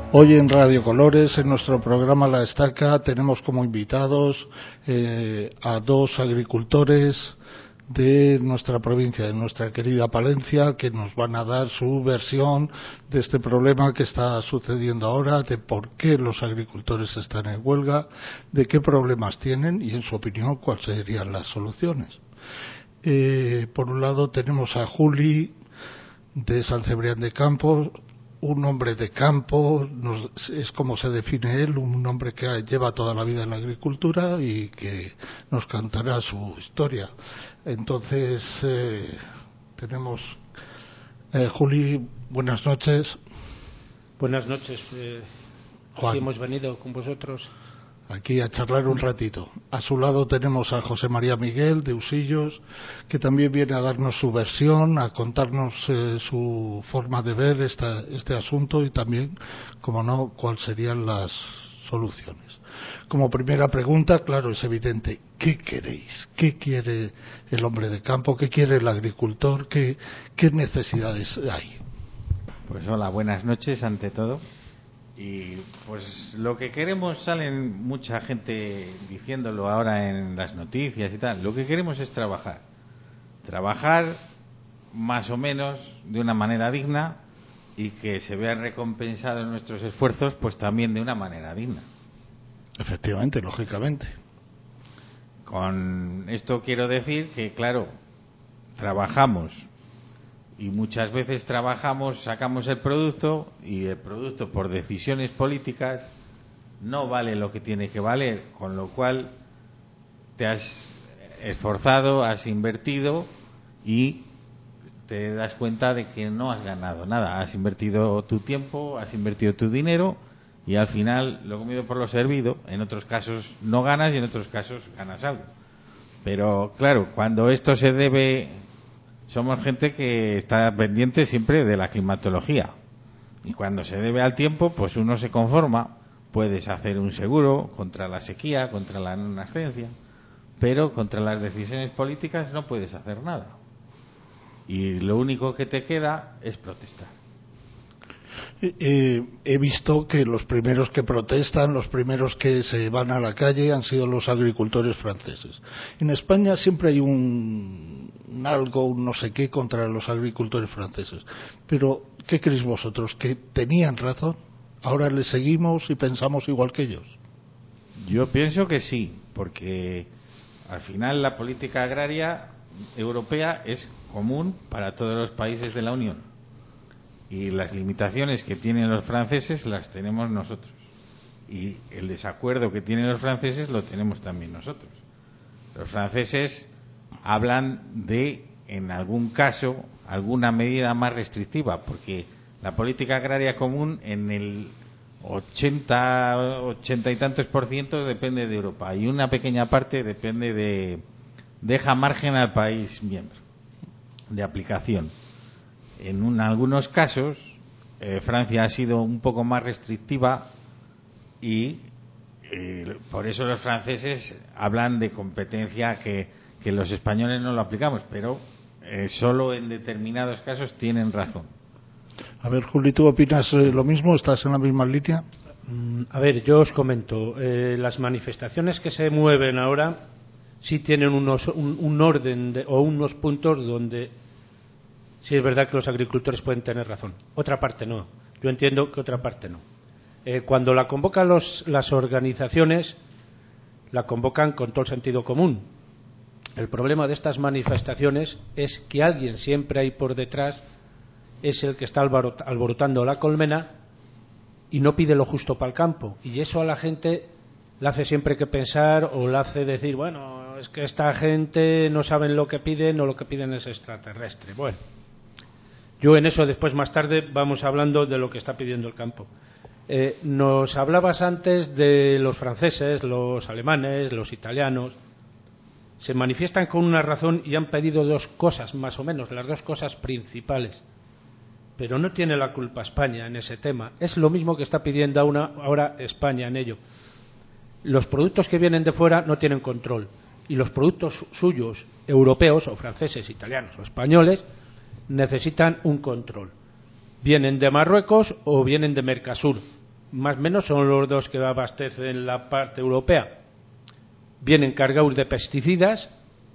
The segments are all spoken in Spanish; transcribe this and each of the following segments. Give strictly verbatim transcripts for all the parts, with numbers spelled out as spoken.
Hoy en Radio Colores, en nuestro programa La Estaca, tenemos como invitados eh, a dos agricultores de nuestra provincia, de nuestra querida Palencia, que nos van a dar su versión de este problema que está sucediendo ahora, de por qué los agricultores están en huelga, de qué problemas tienen y, en su opinión, cuáles serían las soluciones. Eh, por un lado tenemos a Juli de San Cebrián de Campos, un hombre de campo, nos, es como se define él, un hombre que lleva toda la vida en la agricultura y que nos contará su historia. Entonces, eh, tenemos... Eh, Juli, buenas noches. Buenas noches. Eh, Juan. Aquí hemos venido con vosotros. Aquí a charlar un ratito. A su lado tenemos a José María Miguel de Usillos, que también viene a darnos su versión, a contarnos eh, su forma de ver esta, este asunto y también, como no, cuáles serían las soluciones. Como primera pregunta, claro, es evidente, ¿qué queréis? ¿Qué quiere el hombre de campo? ¿Qué quiere el agricultor? ¿Qué, qué necesidades hay? Pues hola, buenas noches ante todo. Y pues lo que queremos, salen mucha gente diciéndolo ahora en las noticias y tal, lo que queremos es trabajar. Trabajar más o menos de una manera digna y que se vean recompensados nuestros esfuerzos pues también de una manera digna. Efectivamente, lógicamente. Con esto quiero decir que, claro, trabajamos y muchas veces trabajamos, sacamos el producto y el producto por decisiones políticas no vale lo que tiene que valer, con lo cual te has esforzado, has invertido y te das cuenta de que no has ganado nada. Has invertido tu tiempo, has invertido tu dinero y al final lo comido por lo servido. En otros casos no ganas y en otros casos ganas algo. Pero claro, cuando esto se debe... Somos gente que está pendiente siempre de la climatología. Y cuando se debe al tiempo, pues uno se conforma. Puedes hacer un seguro contra la sequía, contra la non-ascencia, pero contra las decisiones políticas no puedes hacer nada. Y lo único que te queda es protestar. Eh, he visto que los primeros que protestan, los primeros que se van a la calle han sido los agricultores franceses. En España siempre hay un, un algo, un no sé qué contra los agricultores franceses. Pero, ¿qué creéis vosotros? ¿Que tenían razón? ¿Ahora les seguimos y pensamos igual que ellos? Yo pienso que sí, porque al final la política agraria europea es común para todos los países de la Unión. Y las limitaciones que tienen los franceses las tenemos nosotros. Y el desacuerdo que tienen los franceses lo tenemos también nosotros. Los franceses hablan de, en algún caso, alguna medida más restrictiva, porque la política agraria común en el ochenta, ochenta y tantos por ciento depende de Europa y una pequeña parte depende de, deja margen al país miembro de aplicación. En un, algunos casos, eh, Francia ha sido un poco más restrictiva y eh, por eso los franceses hablan de competencia que, que los españoles no lo aplicamos, pero eh, solo en determinados casos tienen razón. A ver, Juli, ¿tú opinas eh, lo mismo? ¿Estás en la misma línea? Mm, a ver, yo os comento. Eh, las manifestaciones que se mueven ahora sí tienen unos, un, un orden de, o unos puntos donde... Sí, es verdad que los agricultores pueden tener razón. Otra parte no. Yo entiendo que otra parte no. Eh, cuando la convocan los, las organizaciones, la convocan con todo el sentido común. El problema de estas manifestaciones es que alguien siempre hay por detrás, es el que está alborotando la colmena y no pide lo justo para el campo. Y eso a la gente le hace siempre que pensar o le hace decir, bueno, es que esta gente no saben lo que piden o lo que piden es extraterrestre. Bueno. Yo en eso después más tarde vamos hablando de lo que está pidiendo el campo. Eh, nos hablabas antes de los franceses, los alemanes, los italianos. Se manifiestan con una razón y han pedido dos cosas, más o menos, las dos cosas principales. Pero no tiene la culpa España en ese tema. Es lo mismo que está pidiendo una, ahora España en ello. Los productos que vienen de fuera no tienen control. Y los productos suyos, europeos o franceses, italianos o españoles, necesitan un control. Vienen de Marruecos o vienen de Mercosur. más o menos son los dos que abastecen la parte europea, vienen cargados de pesticidas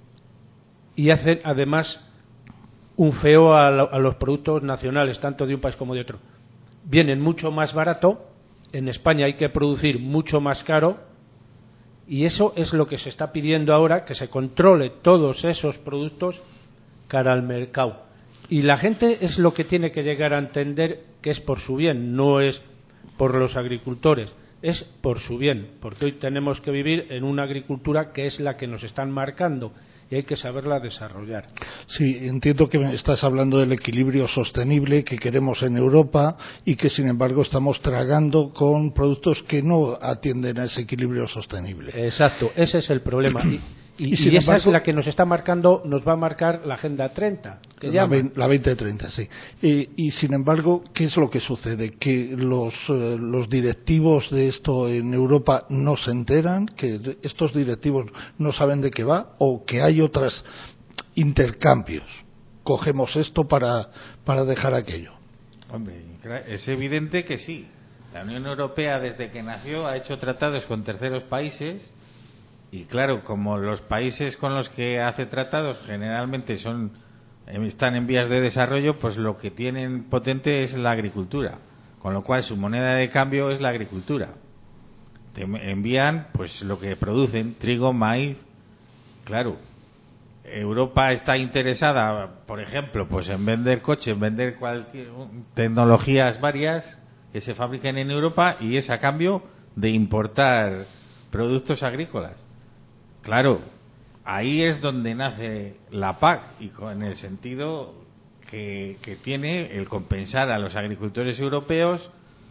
y hacen además un feo a, lo, a los productos nacionales, tanto de un país como de otro. Vienen mucho más barato, en España hay que producir mucho más caro, y eso es lo que se está pidiendo ahora, que se controle todos esos productos cara al mercado. Y la gente es lo que tiene que llegar a entender que es por su bien, no es por los agricultores, es por su bien, porque hoy tenemos que vivir en una agricultura que es la que nos están marcando y hay que saberla desarrollar. Sí, entiendo que estás hablando del equilibrio sostenible que queremos en Europa y que sin embargo estamos tragando con productos que no atienden a ese equilibrio sostenible. Exacto, ese es el problema. Y, y, y, y esa embargo, es la que nos está marcando, nos va a marcar la Agenda treinta. Que la, llama. la veinte treinta, sí. Y, y sin embargo, ¿qué es lo que sucede? Que los, eh, los directivos de esto en Europa no se enteran, que estos directivos no saben de qué va, o que hay otros intercambios. Cogemos esto para, para dejar aquello. Hombre, es evidente que sí. La Unión Europea, desde que nació, ha hecho tratados con terceros países. Y claro, como los países con los que hace tratados generalmente son están en vías de desarrollo, pues lo que tienen potente es la agricultura, con lo cual su moneda de cambio es la agricultura. Te envían pues lo que producen, trigo, maíz. Claro, Europa está interesada, por ejemplo, pues en vender coches, en vender cualquier tecnologías varias que se fabriquen en Europa, y es a cambio de importar productos agrícolas. Claro, ahí es donde nace la P A C, y con el sentido que, que tiene el compensar a los agricultores europeos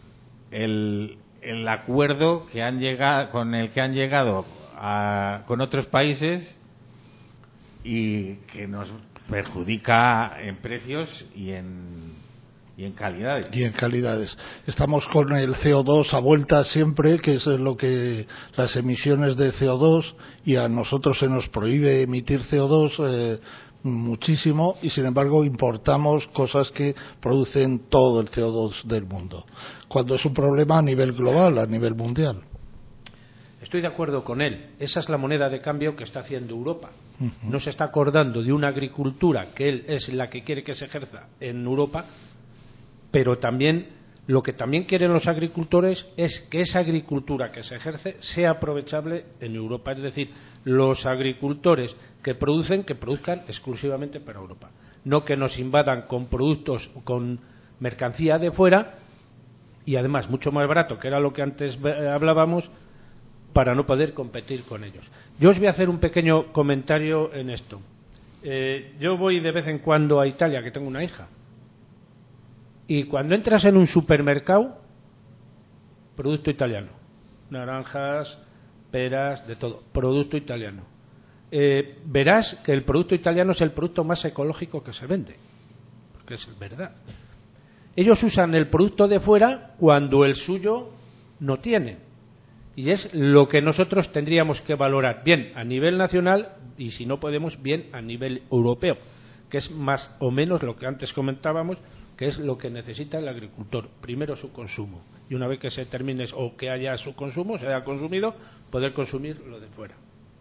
el, el acuerdo que han llegado, con el que han llegado a, con otros países, y que nos perjudica en precios y en y en calidades. Y en calidades. Estamos con el C O dos a vuelta siempre, que es lo que las emisiones de C O dos, y a nosotros se nos prohíbe emitir C O dos eh, muchísimo, y sin embargo importamos cosas que producen todo el C O dos del mundo, cuando es un problema a nivel global, a nivel mundial. Estoy de acuerdo con él. Esa es la moneda de cambio que está haciendo Europa. Uh-huh. No se está acordando de una agricultura que él es la que quiere que se ejerza en Europa, pero también lo que también quieren los agricultores es que esa agricultura que se ejerce sea aprovechable en Europa. Es decir, los agricultores que producen, que produzcan exclusivamente para Europa. No que nos invadan con productos, con mercancía de fuera, y además mucho más barato, que era lo que antes hablábamos, para no poder competir con ellos. Yo os voy a hacer un pequeño comentario en esto. Eh, yo voy de vez en cuando a Italia, que tengo una hija, y cuando entras en un supermercado, producto italiano, naranjas, peras, de todo, producto italiano. Eh, verás que el producto italiano es el producto más ecológico que se vende, porque es verdad. Ellos usan el producto de fuera cuando el suyo no tiene. Y es lo que nosotros tendríamos que valorar, bien a nivel nacional, y si no podemos, bien a nivel europeo, que es más o menos lo que antes comentábamos, que es lo que necesita el agricultor. Primero su consumo, y una vez que se termine o que haya su consumo, se haya consumido, poder consumir lo de fuera.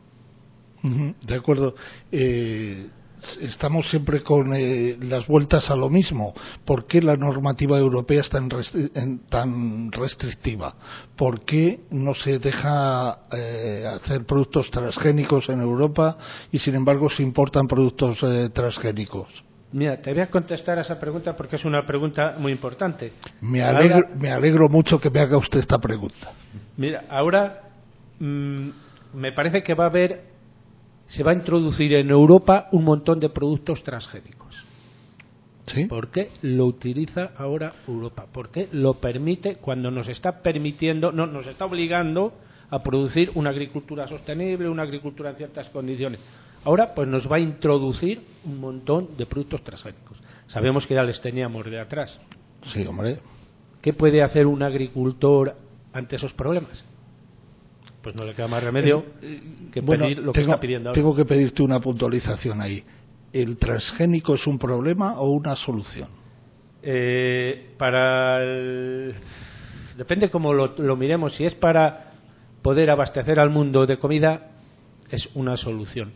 De acuerdo. Eh, estamos siempre con eh, las vueltas a lo mismo. ¿Por qué la normativa europea es tan, restri- en, tan restrictiva? ¿Por qué no se deja eh, hacer productos transgénicos en Europa y sin embargo se importan productos eh, transgénicos? Mira, te voy a contestar a esa pregunta porque es una pregunta muy importante. Me alegro, ahora, me alegro mucho que me haga usted esta pregunta. Mira, ahora mmm, me parece que va a haber, se va a introducir en Europa un montón de productos transgénicos. ¿Sí? ¿Por qué lo utiliza ahora Europa? ¿Por qué lo permite cuando nos está permitiendo, no, nos está obligando a producir una agricultura sostenible, una agricultura en ciertas condiciones? Ahora pues nos va a introducir un montón de productos transgénicos. Sabemos que ya les teníamos de atrás. Sí, hombre. ¿Qué puede hacer un agricultor ante esos problemas? Pues no le queda más remedio eh, que bueno, pedir lo que tengo, está pidiendo ahora. Tengo que pedirte una puntualización ahí. ¿El transgénico es un problema o una solución? Eh, para el... depende cómo lo, lo miremos. Si es para poder abastecer al mundo de comida, es una solución.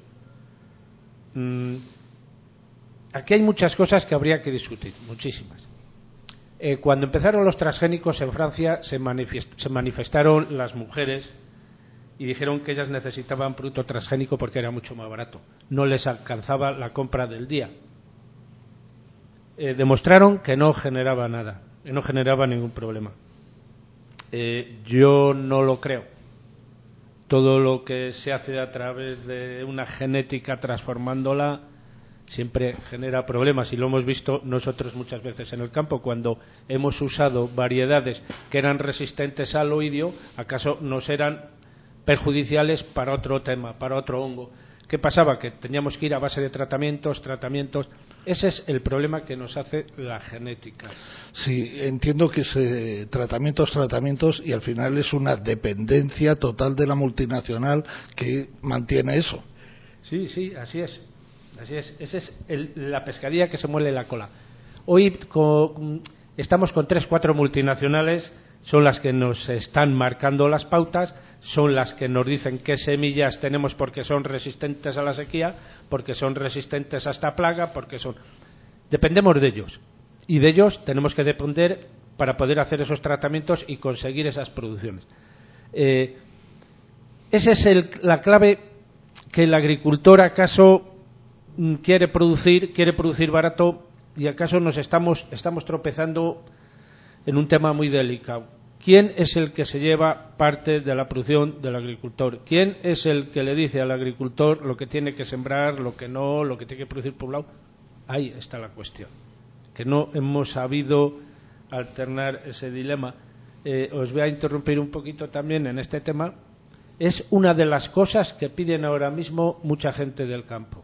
Mm, aquí hay muchas cosas que habría que discutir, muchísimas. Eh, cuando empezaron los transgénicos en Francia, se, manifest, se manifestaron las mujeres y dijeron que ellas necesitaban producto transgénico porque era mucho más barato. No les alcanzaba la compra del día. Eh, demostraron que no generaba nada, que no generaba ningún problema. Eh, yo no lo creo. Todo lo que se hace a través de una genética transformándola siempre genera problemas, y lo hemos visto nosotros muchas veces en el campo cuando hemos usado variedades que eran resistentes al oidio. ¿Acaso nos eran perjudiciales para otro tema, para otro hongo? ¿Qué pasaba? Que teníamos que ir a base de tratamientos, tratamientos. Ese es el problema que nos hace la genética. Sí, entiendo que es eh, tratamientos, tratamientos, y al final es una dependencia total de la multinacional que mantiene eso. Sí, sí, así es. Así es. Esa es el, la pescadilla que se muele la cola. Hoy con, estamos con tres, cuatro multinacionales, son las que nos están marcando las pautas, son las que nos dicen qué semillas tenemos porque son resistentes a la sequía, porque son resistentes a esta plaga, porque son... Dependemos de ellos. Y de ellos tenemos que depender para poder hacer esos tratamientos y conseguir esas producciones. Eh, esa es el, la clave, que el agricultor acaso quiere producir, quiere producir barato, y acaso nos estamos, estamos tropezando en un tema muy delicado. ¿Quién es el que se lleva parte de la producción del agricultor? ¿Quién es el que le dice al agricultor lo que tiene que sembrar, lo que no, lo que tiene que producir poblado? Ahí está la cuestión, que no hemos sabido alternar ese dilema. Eh, os voy a interrumpir un poquito también en este tema. Es una de las cosas que piden ahora mismo mucha gente del campo.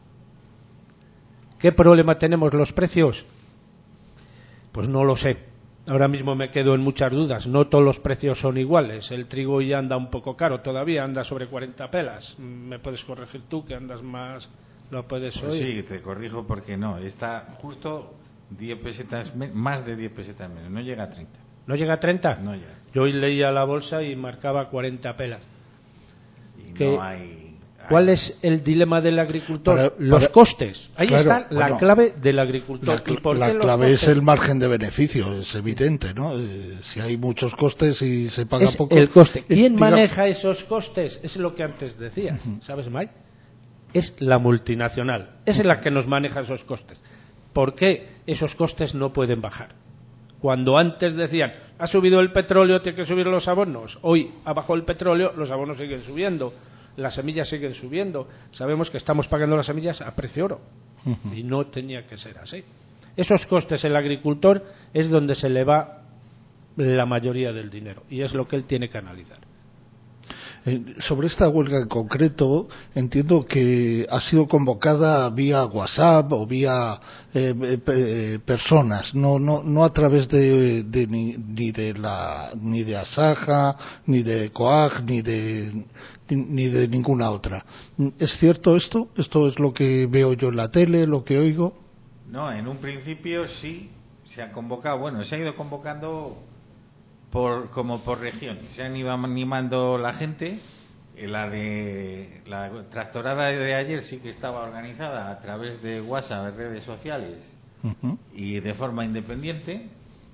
¿Qué problema tenemos? ¿Los precios? Pues no lo sé. Ahora mismo me quedo en muchas dudas. No todos los precios son iguales. El trigo ya anda un poco caro todavía, anda sobre cuarenta pelas. ¿Me puedes corregir tú, que andas más? ¿Lo puedes pues oír? Sí, te corrijo porque no. Está justo diez pesetas, más de diez pesetas menos. No llega a treinta. ¿No llega a treinta? No llega. Yo hoy leía la bolsa y marcaba cuarenta pelas. Y Que... no hay... ¿Cuál es el dilema del agricultor? Para, los para, costes. Ahí claro, está la bueno, clave del agricultor. La, ¿Y por la qué los clave costes? es el margen de beneficio, es evidente, ¿no? Eh, si hay muchos costes y se paga es poco... el coste. ¿Quién eh, maneja diga... esos costes? Es lo que antes decías, uh-huh. ¿Sabes, Mike? Es la multinacional. Es la que nos maneja esos costes. ¿Por qué esos costes no pueden bajar? Cuando antes decían, ha subido el petróleo, tiene que subir los abonos. Hoy ha bajado el petróleo, los abonos siguen subiendo. Las semillas siguen subiendo. Sabemos que estamos pagando las semillas a precio oro. Uh-huh. Y no tenía que ser así. Esos costes, el agricultor es donde se le va la mayoría del dinero. Y es lo que él tiene que analizar. Eh, sobre esta huelga en concreto, entiendo que ha sido convocada vía WhatsApp o vía eh, eh, personas, no no no a través de, de ni, ni de la ni de Asaja, ni de COAG, ni de ni de ninguna otra. ¿Es cierto esto? ¿Esto es lo que veo yo en la tele, lo que oigo? No, en un principio sí se ha convocado. Bueno, se ha ido convocando por como por regiones. Se han ido animando la gente. La de la tractorada de ayer sí que estaba organizada a través de WhatsApp, redes sociales, uh-huh. y de forma independiente.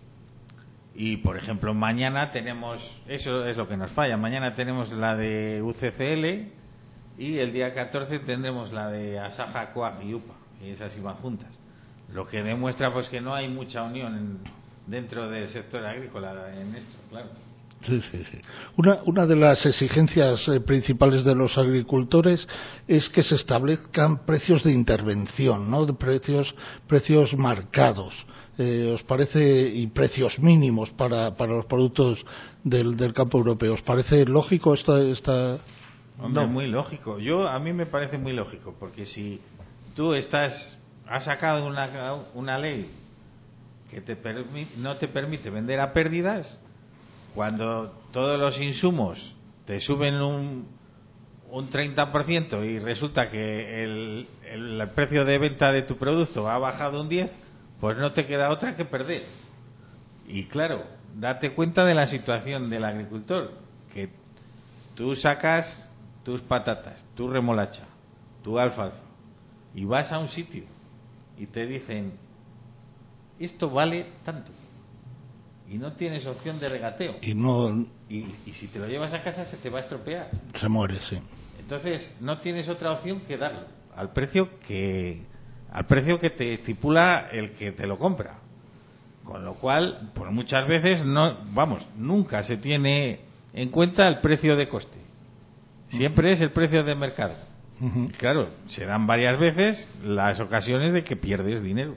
Y por ejemplo mañana tenemos, eso es lo que nos falla, mañana tenemos la de U C C L y el día catorce tendremos la de Asaja, COAG y U P A, y esas iban juntas, lo que demuestra pues que no hay mucha unión en, dentro del sector agrícola en esto, claro. Sí, sí, sí. Una, una de las exigencias eh, principales de los agricultores es que se establezcan precios de intervención, ¿no? De precios, precios marcados. Eh, ¿Os parece, y precios mínimos para, para los productos del, del campo europeo? ¿Os parece lógico esta, esta... Hombre, no, muy lógico. Yo, a mí me parece muy lógico, porque si tú estás, has sacado una, una ley que te permi- no te permite vender a pérdidas, cuando todos los insumos te suben un, un treinta por ciento y resulta que el, el, el precio de venta de tu producto ha bajado un diez por ciento, pues no te queda otra que perder. Y claro, date cuenta de la situación del agricultor, que tú sacas tus patatas, tu remolacha, tu alfalfa, y vas a un sitio y te dicen, esto vale tanto, y no tienes opción de regateo. Y no... Y, y si te lo llevas a casa se te va a estropear. Se muere, sí. Entonces no tienes otra opción que darlo al precio que al precio que te estipula el que te lo compra. Con lo cual, pues muchas veces no, vamos, nunca se tiene en cuenta el precio de coste. Siempre es el precio de mercado. Uh-huh. Y claro, se dan varias veces las ocasiones de que pierdes dinero.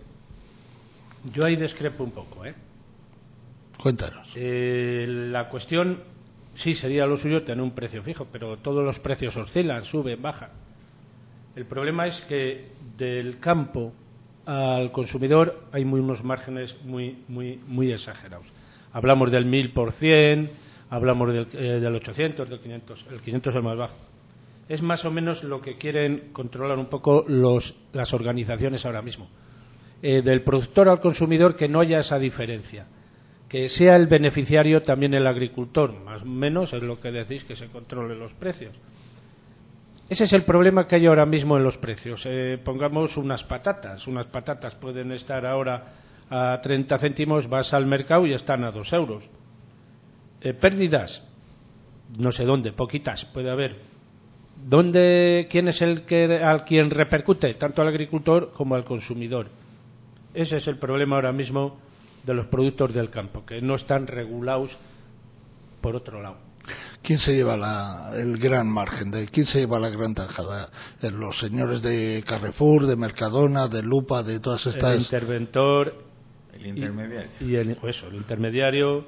Yo ahí discrepo un poco, ¿eh? Cuéntanos. Eh, la cuestión, sí, sería lo suyo tener un precio fijo, pero todos los precios oscilan, suben, bajan. El problema es que del campo al consumidor hay muy, unos márgenes muy, muy, muy exagerados. Hablamos del mil por cien, hablamos del, eh, del ochocientos, del quinientos. El quinientos es el más bajo. Es más o menos lo que quieren controlar un poco los, las organizaciones ahora mismo. Eh, del productor al consumidor, que no haya esa diferencia. Que sea el beneficiario también el agricultor, más o menos es lo que decís, que se controlen los precios. Ese es el problema que hay ahora mismo en los precios. Eh, pongamos unas patatas. Unas patatas pueden estar ahora a treinta céntimos, vas al mercado y están a dos euros. Eh, pérdidas, no sé dónde, poquitas puede haber. ¿Dónde, quién es el que al quien repercute? Tanto al agricultor como al consumidor. Ese es el problema ahora mismo de los productos del campo, que no están regulados por otro lado. ¿Quién se lleva la, el gran margen? De, ¿Quién se lleva la gran tajada? ¿Los señores de Carrefour, de Mercadona, de Lupa, de todas estas...? El interventor... El intermediario. Y, y el, eso, el intermediario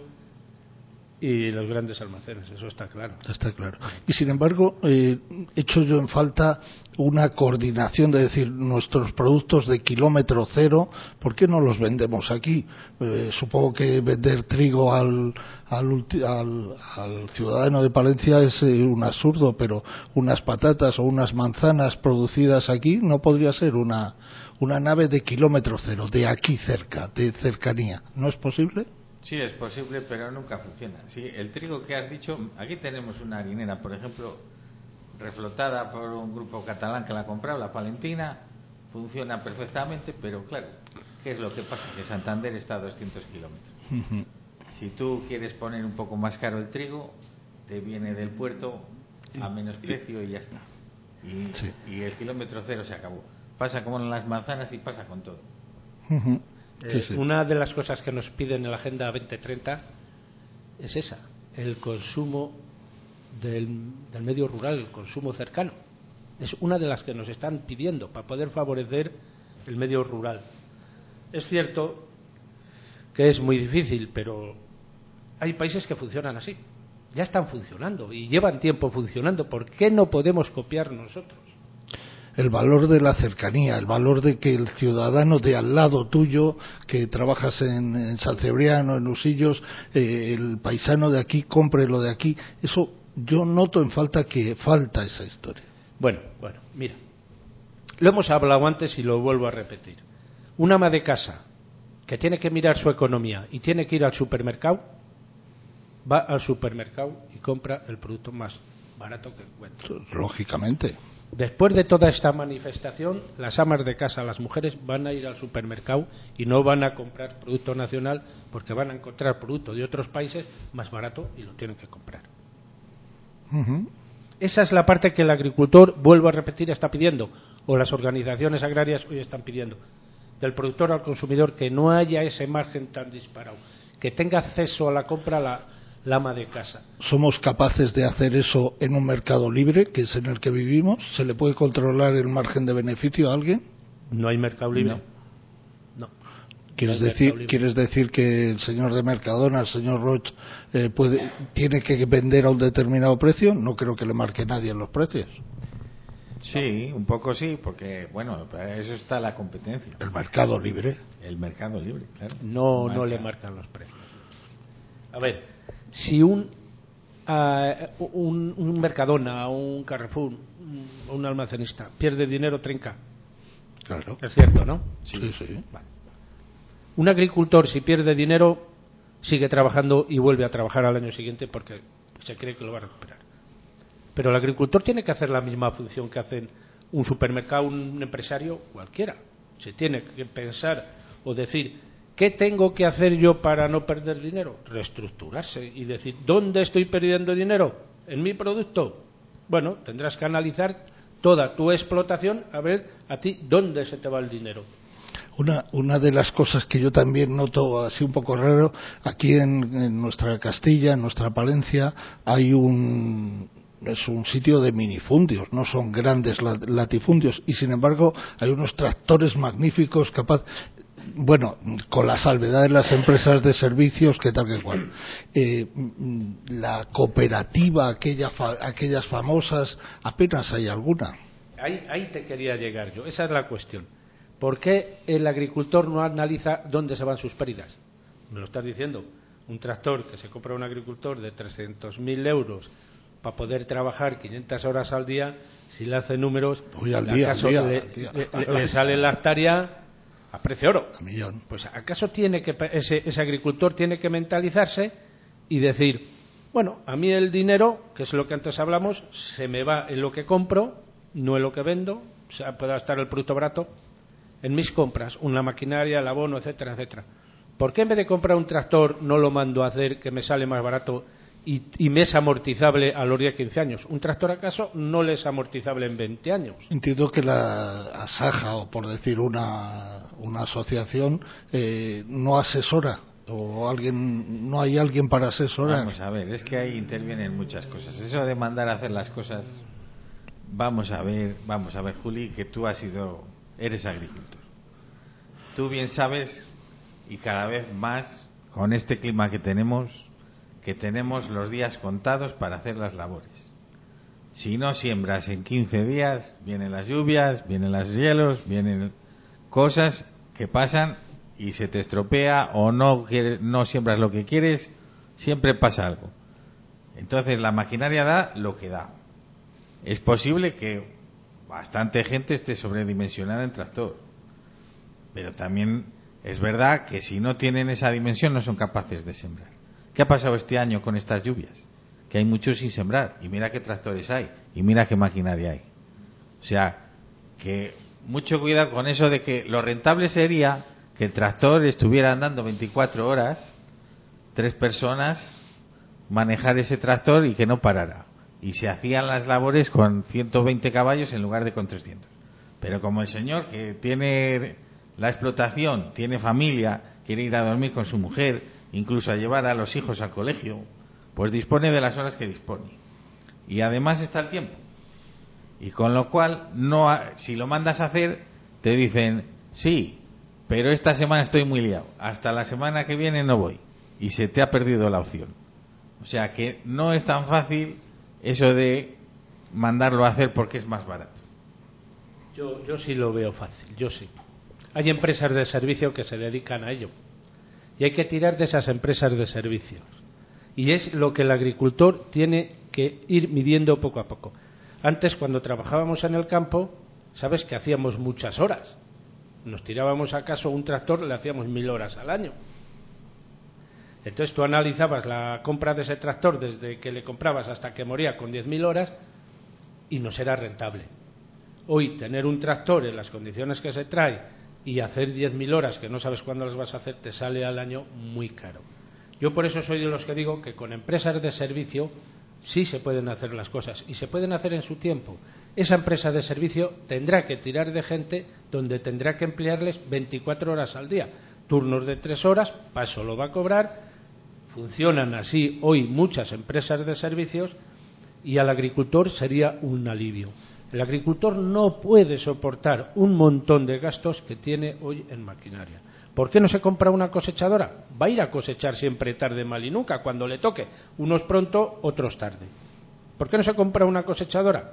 y los grandes almacenes, eso está claro. Está claro. Y sin embargo, eh, echo yo en falta una coordinación de decir, nuestros productos de kilómetro cero, ¿por qué no los vendemos aquí? Eh, supongo que vender trigo al, al, al, al ciudadano de Palencia es eh, un absurdo, pero unas patatas o unas manzanas producidas aquí no podría ser una, una nave de kilómetro cero, de aquí cerca, de cercanía. ¿No es posible? Sí, es posible, pero nunca funciona. Sí, el trigo que has dicho, aquí tenemos una harinera, por ejemplo, reflotada por un grupo catalán que la ha comprado, la Palentina, funciona perfectamente, pero claro, ¿qué es lo que pasa? Que Santander está a doscientos kilómetros. Uh-huh. Si tú quieres poner un poco más caro el trigo, te viene del puerto a menos precio y ya está. Y, sí. y el kilómetro cero se acabó. Pasa como en las manzanas y pasa con todo. Uh-huh. Eh, sí, sí. Una de las cosas que nos piden en la Agenda veinte treinta es esa, el consumo del, del medio rural, el consumo cercano. Es una de las que nos están pidiendo para poder favorecer el medio rural. Es cierto que es muy difícil, pero hay países que funcionan así. Ya están funcionando y llevan tiempo funcionando. ¿Por qué no podemos copiar nosotros? El valor de la cercanía, el valor de que el ciudadano de al lado tuyo, que trabajas en, en San Cebriano, en Usillos, eh, el paisano de aquí compre lo de aquí, eso yo noto en falta que falta esa historia. Bueno, bueno, mira, lo hemos hablado antes y lo vuelvo a repetir. Un ama de casa que tiene que mirar su economía y tiene que ir al supermercado, va al supermercado y compra el producto más barato que encuentra. Lógicamente. Después de toda esta manifestación, las amas de casa, las mujeres, van a ir al supermercado y no van a comprar producto nacional porque van a encontrar producto de otros países más barato y lo tienen que comprar. Uh-huh. Esa es la parte que el agricultor, vuelvo a repetir, está pidiendo, o las organizaciones agrarias hoy están pidiendo, del productor al consumidor, que no haya ese margen tan disparado, que tenga acceso a la compra la la ama de casa. ¿Somos capaces de hacer eso en un mercado libre, que es en el que vivimos? ¿Se le puede controlar el margen de beneficio a alguien? No hay mercado libre. No. no. ¿Quieres, no decir, ¿Quieres decir que el señor de Mercadona, el señor Roch, eh, puede, tiene que vender a un determinado precio? No creo que le marque nadie en los precios. Sí, un poco sí, porque, bueno, para eso está la competencia. El mercado libre. El mercado libre, claro. No, no le marcan los precios. A ver, si un, uh, un, un Mercadona, un Carrefour, un, un almacenista pierde dinero, trinca. Claro. Es cierto, ¿no? Sí, sí. sí. Vale. Un agricultor, si pierde dinero, sigue trabajando y vuelve a trabajar al año siguiente porque se cree que lo va a recuperar. Pero el agricultor tiene que hacer la misma función que hacen un supermercado, un empresario cualquiera. Se tiene que pensar o decir, ¿qué tengo que hacer yo para no perder dinero? Reestructurarse y decir, ¿dónde estoy perdiendo dinero? ¿En mi producto? Bueno, tendrás que analizar toda tu explotación a ver a ti dónde se te va el dinero. Una, una de las cosas que yo también noto así un poco raro, aquí en, en nuestra Castilla, en nuestra Palencia, hay un... es un sitio de minifundios, no son grandes latifundios, y sin embargo hay unos tractores magníficos capaz, bueno, con la salvedad de las empresas de servicios que tal que cual. Eh, la cooperativa, aquella fa, aquellas famosas, apenas hay alguna. Ahí, ahí te quería llegar yo, esa es la cuestión. ¿Por qué el agricultor no analiza dónde se van sus pérdidas? Me lo estás diciendo, un tractor que se compra un agricultor de trescientos mil euros para poder trabajar quinientas horas al día, si le hace números, Uy, al día, al día, le, al día. Le, le, le sale la hectárea a precio oro. A millón. Pues ¿acaso tiene que ese, ese agricultor tiene que mentalizarse y decir, bueno, a mí el dinero, que es lo que antes hablamos, se me va en lo que compro, no en lo que vendo, o sea, pueda estar el producto barato, en mis compras, una maquinaria, el abono, etcétera, etcétera. ¿Por qué en vez de comprar un tractor no lo mando a hacer que me sale más barato y, y me es amortizable a los diez a quince años? ¿Un tractor acaso no le es amortizable en veinte años? Entiendo que la ASAJA, o por decir una, una asociación, eh, no asesora, o alguien no hay alguien para asesorar. Vamos a ver, es que ahí intervienen muchas cosas. Eso de mandar a hacer las cosas, vamos a ver, vamos a ver, Juli, que tú has sido, eres agricultor. Tú bien sabes, y cada vez más, con este clima que tenemos, que tenemos los días contados para hacer las labores. Si no siembras en quince días, vienen las lluvias, vienen los hielos, vienen cosas que pasan y se te estropea, o no, no siembras lo que quieres, siempre pasa algo. Entonces la maquinaria da lo que da. Es posible que bastante gente esté sobredimensionada en tractor, pero también es verdad que si no tienen esa dimensión no son capaces de sembrar. ¿Qué ha pasado este año con estas lluvias? Que hay muchos sin sembrar, y mira qué tractores hay, y mira qué maquinaria hay. O sea, que mucho cuidado con eso de que lo rentable sería que el tractor estuviera andando veinticuatro horas, tres personas, manejar ese tractor y que no parara. Y se hacían las labores con ciento veinte caballos en lugar de con trescientos. Pero como el señor que tiene la explotación, tiene familia, quiere ir a dormir con su mujer, incluso a llevar a los hijos al colegio, pues dispone de las horas que dispone. Y además está el tiempo. Y con lo cual, no ha, si lo mandas a hacer, te dicen, sí, pero esta semana estoy muy liado, hasta la semana que viene no voy. Y se te ha perdido la opción. O sea que no es tan fácil eso de mandarlo a hacer porque es más barato. Yo, yo sí lo veo fácil, yo sí. Hay empresas de servicio que se dedican a ello. Y hay que tirar de esas empresas de servicios. Y es lo que el agricultor tiene que ir midiendo poco a poco. Antes, cuando trabajábamos en el campo, sabes que hacíamos muchas horas. Nos tirábamos acaso un tractor, le hacíamos mil horas al año. Entonces tú analizabas la compra de ese tractor desde que le comprabas hasta que moría con diez mil horas y no será rentable. Hoy tener un tractor en las condiciones que se trae y hacer diez mil horas que no sabes cuándo las vas a hacer te sale al año muy caro. Yo por eso soy de los que digo que con empresas de servicio sí se pueden hacer las cosas y se pueden hacer en su tiempo. Esa empresa de servicio tendrá que tirar de gente donde tendrá que emplearles veinticuatro horas al día, turnos de tres horas, para eso lo va a cobrar. Funcionan así hoy muchas empresas de servicios y al agricultor sería un alivio. El agricultor no puede soportar un montón de gastos que tiene hoy en maquinaria. ¿Por qué no se compra una cosechadora? Va a ir a cosechar siempre tarde, mal y nunca, cuando le toque. Unos pronto, otros tarde. ¿Por qué no se compra una cosechadora?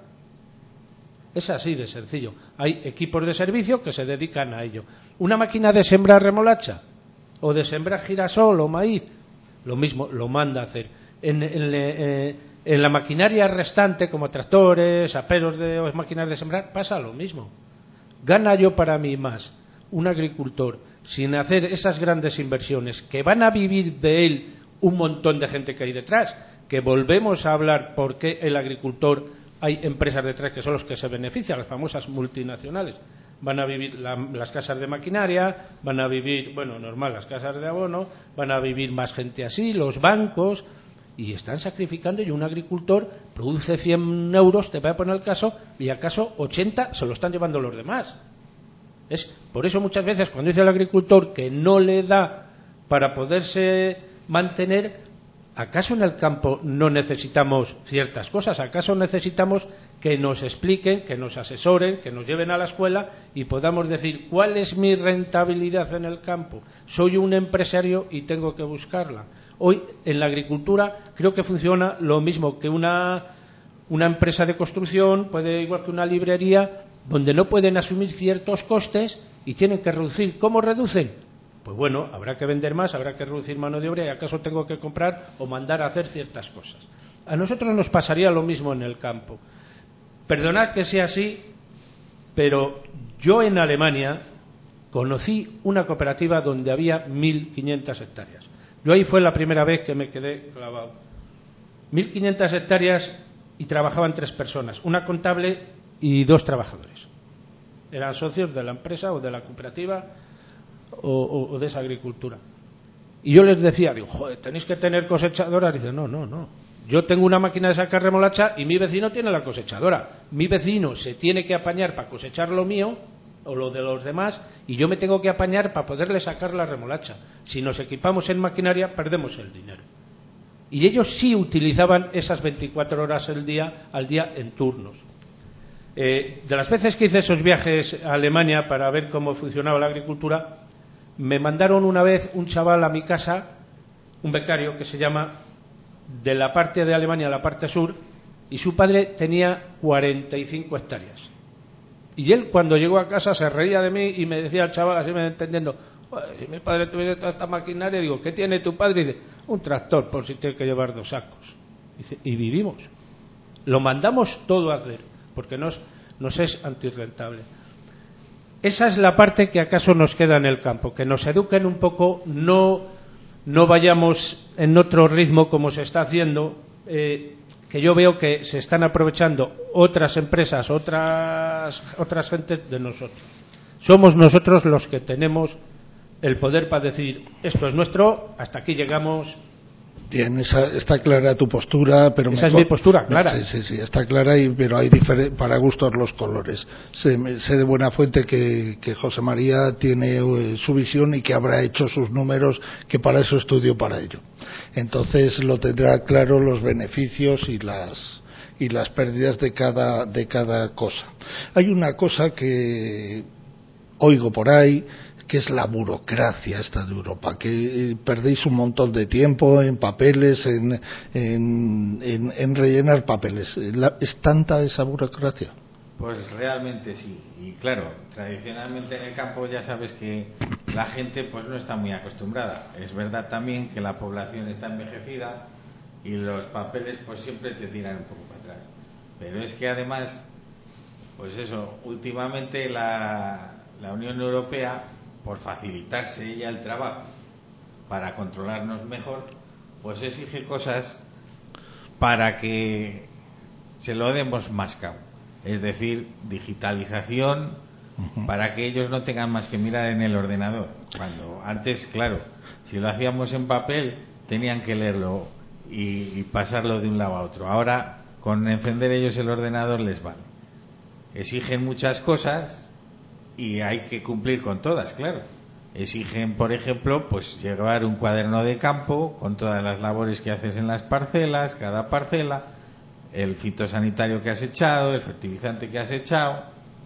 Es así de sencillo. Hay equipos de servicio que se dedican a ello. Una máquina de sembrar remolacha o de sembrar girasol o maíz, lo mismo, lo manda a hacer. En, en, eh, en la maquinaria restante, como tractores, aperos de o máquinas de sembrar, pasa lo mismo. Gana yo para mí más un agricultor sin hacer esas grandes inversiones, que van a vivir de él un montón de gente que hay detrás, que volvemos a hablar por qué el agricultor hay empresas detrás que son los que se benefician, las famosas multinacionales. Van a vivir la, las casas de maquinaria, van a vivir, bueno, normal, las casas de abono, van a vivir más gente así, los bancos, y están sacrificando, y un agricultor produce cien euros, te voy a poner el caso, y acaso ochenta se lo están llevando los demás. Es por eso muchas veces cuando dice el agricultor que no le da para poderse mantener, ¿acaso en el campo no necesitamos ciertas cosas? ¿Acaso necesitamos que nos expliquen, que nos asesoren, que nos lleven a la escuela y podamos decir cuál es mi rentabilidad en el campo? Soy un empresario y tengo que buscarla. Hoy en la agricultura creo que funciona lo mismo que una, una empresa de construcción, puede igual que una librería, donde no pueden asumir ciertos costes y tienen que reducir. ¿Cómo reducen? Pues bueno, habrá que vender más, habrá que reducir mano de obra y acaso tengo que comprar o mandar a hacer ciertas cosas. A nosotros nos pasaría lo mismo en el campo. Perdonad que sea así, pero yo en Alemania conocí una cooperativa donde había mil quinientas hectáreas. Yo ahí fue la primera vez que me quedé clavado. mil quinientas hectáreas y trabajaban tres personas, una contable y dos trabajadores. Eran socios de la empresa o de la cooperativa o, o, o de esa agricultura. Y yo les decía, digo, joder, tenéis que tener cosechadoras. Dice, no, no, no. Yo tengo una máquina de sacar remolacha y mi vecino tiene la cosechadora. Mi vecino se tiene que apañar para cosechar lo mío o lo de los demás y yo me tengo que apañar para poderle sacar la remolacha. Si nos equipamos en maquinaria, perdemos el dinero. Y ellos sí utilizaban esas veinticuatro horas al día, al día en turnos. Eh, de las veces que hice esos viajes a Alemania para ver cómo funcionaba la agricultura, me mandaron una vez un chaval a mi casa, un becario que se llama, de la parte de Alemania a la parte sur, y su padre tenía cuarenta y cinco hectáreas. Y él cuando llegó a casa se reía de mí y me decía al chaval, así me entendiendo, si mi padre tuviera toda esta maquinaria, digo, ¿qué tiene tu padre? Y dice, un tractor por si tiene que llevar dos sacos. Dice, y vivimos. Lo mandamos todo a hacer, porque nos, nos es antirrentable. Esa es la parte que acaso nos queda en el campo, que nos eduquen un poco, no, no vayamos en otro ritmo como se está haciendo, eh, que yo veo que se están aprovechando otras empresas, otras, otras gentes de nosotros. Somos nosotros los que tenemos el poder para decir, esto es nuestro, hasta aquí llegamos. Bien, esa, está clara tu postura, pero esa mejor, es mi postura, clara. Sí, sí, sí, está clara, y, pero hay diferen, para gustos los colores. Sé, sé de buena fuente que, que José María tiene eh, su visión y que habrá hecho sus números, que para eso estudió para ello. Entonces lo tendrá claro los beneficios y las y las pérdidas de cada de cada cosa. Hay una cosa que oigo por ahí, que es la burocracia esta de Europa, que perdéis un montón de tiempo en papeles, en, en, en, en rellenar papeles. ¿Es tanta esa burocracia? Pues realmente sí. Y claro, tradicionalmente en el campo ya sabes que la gente pues no está muy acostumbrada. Es verdad también que la población está envejecida y los papeles pues siempre te tiran un poco para atrás. Pero es que además, pues eso, últimamente la, la Unión Europea, por facilitarse ella el trabajo para controlarnos mejor, pues exige cosas para que se lo demos más cabo, es decir, digitalización, uh-huh, para que ellos no tengan más que mirar en el ordenador, cuando antes, claro, si lo hacíamos en papel tenían que leerlo y, y pasarlo de un lado a otro. Ahora con encender ellos el ordenador les vale. Exigen muchas cosas y hay que cumplir con todas, claro. Exigen, por ejemplo, pues llevar un cuaderno de campo con todas las labores que haces en las parcelas, cada parcela, el fitosanitario que has echado, el fertilizante que has echado,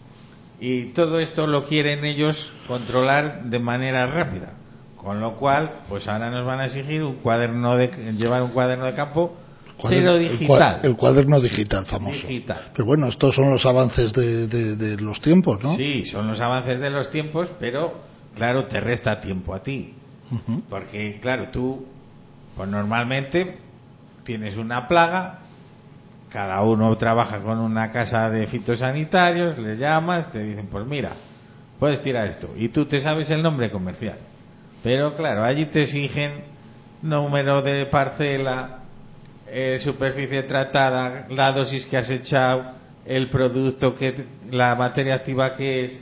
y todo esto lo quieren ellos controlar de manera rápida, con lo cual pues ahora nos van a exigir un cuaderno de llevar un cuaderno de campo Cuaderno, pero digital. El, el cuaderno digital famoso. Digital. Pero bueno, estos son los avances de, de, de los tiempos, ¿no? Sí, son los avances de los tiempos, pero claro, te resta tiempo a ti. Uh-huh. Porque claro, tú pues normalmente tienes una plaga, cada uno trabaja con una casa de fitosanitarios, le llamas, te dicen, pues mira, puedes tirar esto. Y tú te sabes el nombre comercial. Pero claro, allí te exigen número de parcela, eh, superficie tratada, la dosis que has echado, el producto, que la materia activa que es,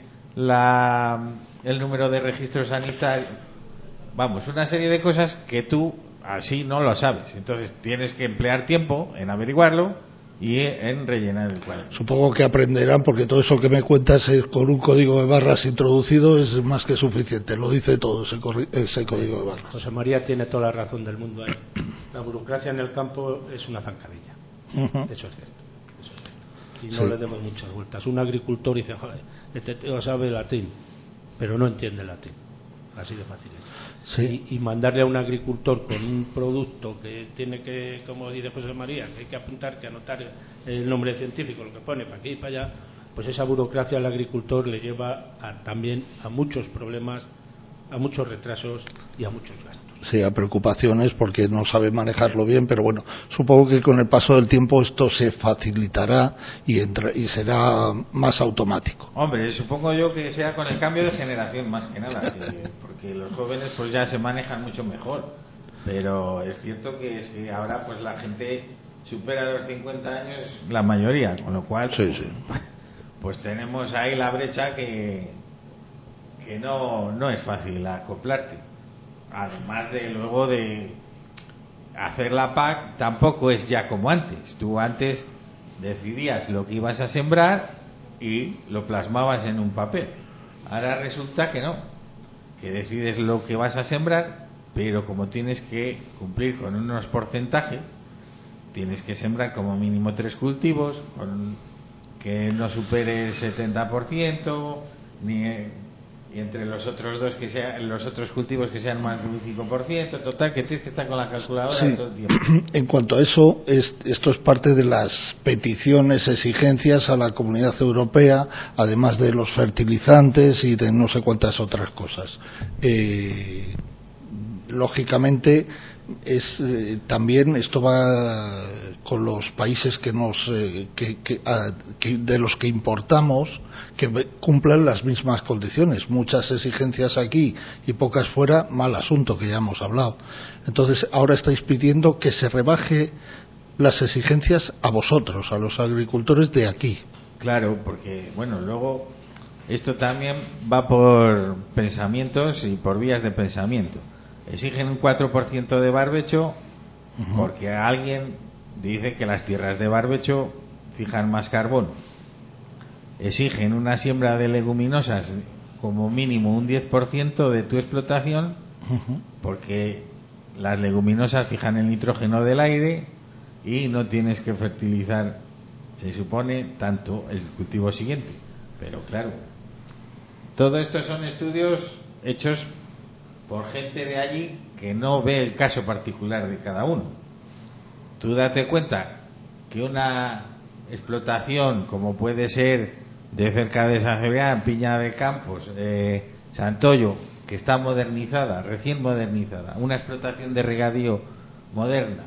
la, el número de registro sanitario. Vamos, una serie de cosas que tú así no lo sabes. Entonces tienes que emplear tiempo en averiguarlo y en rellenar el cuadro. Supongo que aprenderán, porque todo eso que me cuentas es con un código de barras introducido es más que suficiente. Lo dice todo ese, ese código de barras. José María tiene toda la razón del mundo ahí. La burocracia en el campo es una zancadilla. Uh-huh. Eso es cierto. Eso es cierto. Y no sí. le demos muchas vueltas. Un agricultor dice, joder, este tío sabe latín, pero no entiende latín. Así de fácil es. Sí. Y, y mandarle a un agricultor con un producto que tiene que, como dice José María, que hay que apuntar, que anotar el nombre científico, lo que pone para aquí y para allá, pues esa burocracia al agricultor le lleva a, también a muchos problemas, a muchos retrasos y a muchos gastos. Sí, a preocupaciones porque no sabe manejarlo bien, pero bueno, supongo que con el paso del tiempo esto se facilitará y, entra, y será más automático. Hombre, supongo yo que sea con el cambio de generación más que nada, que, porque los jóvenes pues ya se manejan mucho mejor, pero es cierto que, es que ahora pues la gente supera los cincuenta años, la mayoría, con lo cual sí, sí. pues tenemos ahí la brecha que, que no, no es fácil acoplarte. Además de luego de hacer la P A C, tampoco es ya como antes. Tú antes decidías lo que ibas a sembrar y lo plasmabas en un papel. Ahora resulta que no, que decides lo que vas a sembrar, pero como tienes que cumplir con unos porcentajes, tienes que sembrar como mínimo tres cultivos, con que no supere el setenta por ciento, ni... y entre los otros dos que sean los otros cultivos que sean más del cinco por ciento, total que tienes que estar con la calculadora sí. todo el tiempo. En cuanto a eso, es, esto es parte de las peticiones, exigencias a la Comunidad Europea, además de los fertilizantes y de no sé cuántas otras cosas. Eh, lógicamente es eh, también esto va con los países que nos eh, que, que, a, que de los que importamos, que cumplan las mismas condiciones. Muchas exigencias aquí y pocas fuera, mal asunto, que ya hemos hablado. Entonces ahora estáis pidiendo que se rebaje las exigencias a vosotros, a los agricultores de aquí. Claro, porque bueno, luego esto también va por pensamientos y por vías de pensamiento. Exigen un cuatro por ciento de barbecho uh-huh. porque alguien dice que las tierras de barbecho fijan más carbono. Exigen una siembra de leguminosas como mínimo un diez por ciento de tu explotación uh-huh. porque las leguminosas fijan el nitrógeno del aire y no tienes que fertilizar, se supone, tanto el cultivo siguiente. Pero claro, todo esto son estudios hechos por gente de allí que no ve el caso particular de cada uno. Tú date cuenta que una explotación como puede ser de cerca de San Cebrián, Piña de Campos, eh, Santoyo, que está modernizada, recién modernizada, una explotación de regadío moderna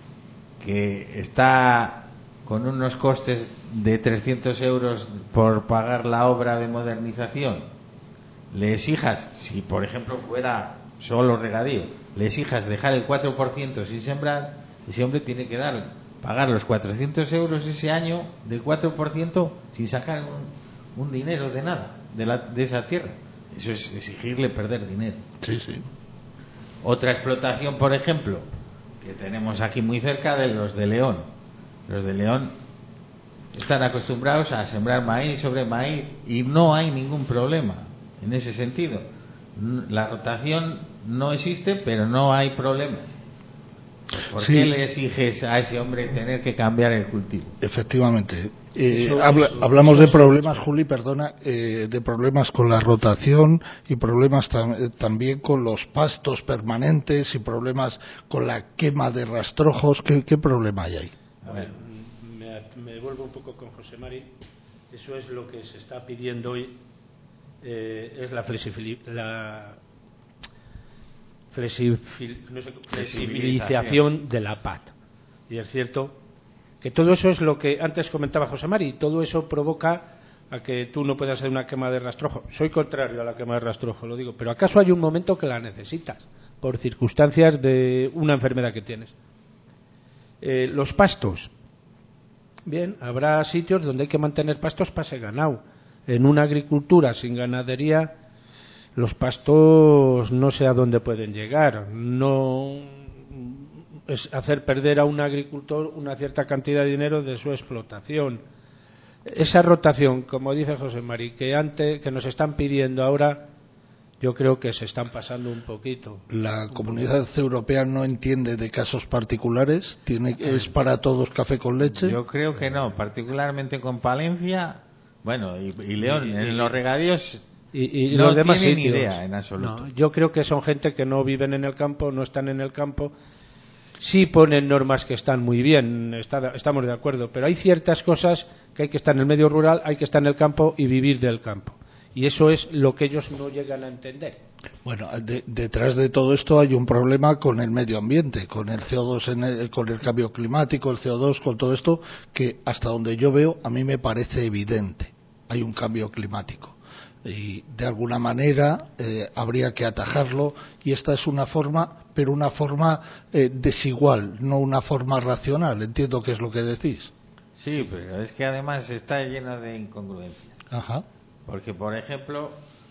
que está con unos costes de trescientos euros por pagar la obra de modernización, le exijas, si por ejemplo fuera solo regadío, le exijas dejar el cuatro por ciento sin sembrar, ese hombre tiene que dar pagar los cuatrocientos euros ese año del cuatro por ciento sin sacar un, un dinero de nada de, la, de esa tierra. Eso es exigirle perder dinero. Sí, sí. Otra explotación, por ejemplo, que tenemos aquí muy cerca, de los de León. Los de León están acostumbrados a sembrar maíz sobre maíz y no hay ningún problema en ese sentido. La rotación no existe, pero no hay problemas. ¿Por sí. qué le exiges a ese hombre tener que cambiar el cultivo? Efectivamente. Eh, eso, habla, eso, hablamos eso, de problemas, Juli, perdona, eh, de problemas con la rotación y problemas tam, eh, también con los pastos permanentes y problemas con la quema de rastrojos. ¿Qué, qué problema hay ahí? A ver, me, me vuelvo un poco con José Mari. Eso es lo que se está pidiendo hoy. Eh, es la flexibilización la flexibil, no sé, flexibilización de la P A C. Y es cierto que todo eso es lo que antes comentaba José Mari, todo eso provoca a que tú no puedas hacer una quema de rastrojo. Soy contrario a la quema de rastrojo, lo digo, pero ¿acaso hay un momento que la necesitas por circunstancias de una enfermedad que tienes? Eh, los pastos. Bien, habrá sitios donde hay que mantener pastos para ese ganado. En una agricultura sin ganadería, los pastos no sé a dónde pueden llegar. No es hacer perder a un agricultor una cierta cantidad de dinero de su explotación. Esa rotación, como dice José Mari, que antes que nos están pidiendo ahora, yo creo que se están pasando un poquito. La Comunidad Europea no entiende de casos particulares, tiene es para todos café con leche. Yo creo que no, particularmente con Palencia, bueno, y, y León, y, y, en los regadíos y, y no los demás tienen sitios. idea en absoluto. No, yo creo que son gente que no viven en el campo, no están en el campo. Sí ponen normas que están muy bien, está, estamos de acuerdo, pero hay ciertas cosas que hay que estar en el medio rural, hay que estar en el campo y vivir del campo. Y eso es lo que ellos no llegan a entender. Bueno, de, detrás de todo esto hay un problema con el medio ambiente, con el C O dos, en el, con el cambio climático, el C O dos, con todo esto, que hasta donde yo veo, a mí me parece evidente. Hay un cambio climático. Y de alguna manera eh, habría que atajarlo, y esta es una forma, pero una forma eh, desigual, no una forma racional. Entiendo que es lo que decís. Sí, pero es que además está lleno de incongruencias. Ajá. Porque, por ejemplo,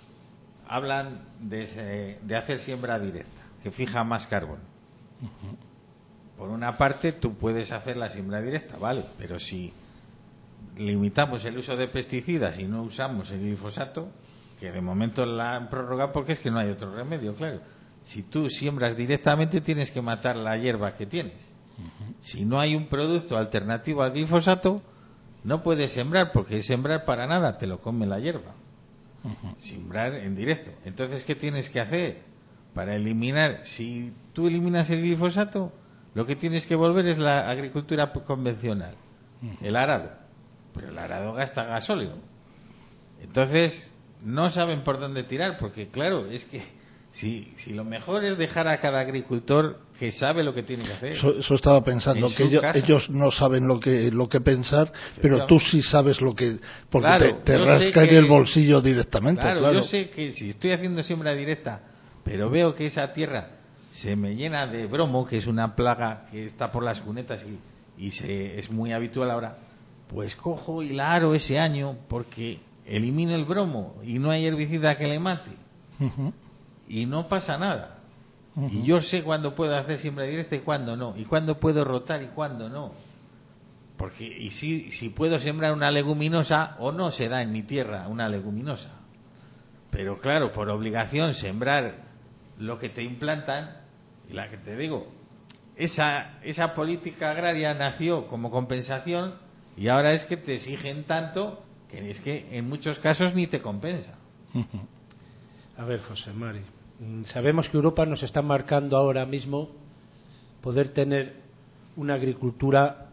hablan de, de hacer siembra directa, que fija más carbono. Uh-huh. Por una parte, tú puedes hacer la siembra directa, vale, pero si limitamos el uso de pesticidas y no usamos el glifosato, que de momento la han prorrogado porque es que no hay otro remedio, claro. Si tú siembras directamente, tienes que matar la hierba que tienes. Uh-huh. Si no hay un producto alternativo al glifosato, no puedes sembrar, porque sembrar para nada, te lo come la hierba. Uh-huh. Sembrar en directo. Entonces, ¿qué tienes que hacer? Para eliminar, si tú eliminas el glifosato, lo que tienes que volver es la agricultura convencional, uh-huh. el arado. Pero el arado gasta gasóleo. Entonces, no saben por dónde tirar, porque claro, es que si, si lo mejor es dejar a cada agricultor que sabe lo que tiene que hacer. Eso, eso estaba pensando, que ellos, ellos no saben lo que lo que pensar, pero tú sí sabes lo que, porque claro, te, te rasca en el bolsillo directamente. Claro, claro, yo sé que si estoy haciendo siembra directa, pero veo que esa tierra se me llena de bromo, que es una plaga que está por las cunetas y, y se, es muy habitual ahora, pues cojo y la aro ese año porque elimino el bromo y no hay herbicida que le mate. Uh-huh. Y no pasa nada. Uh-huh. Y yo sé cuándo puedo hacer siembra directa y cuándo no, y cuándo puedo rotar y cuándo no, porque y si, si puedo sembrar una leguminosa o no se da en mi tierra una leguminosa, pero claro, por obligación sembrar lo que te implantan, y la que te digo, esa, esa política agraria nació como compensación y ahora es que te exigen tanto que es que en muchos casos ni te compensa. Uh-huh. A ver, José Mari, sabemos que Europa nos está marcando ahora mismo poder tener una agricultura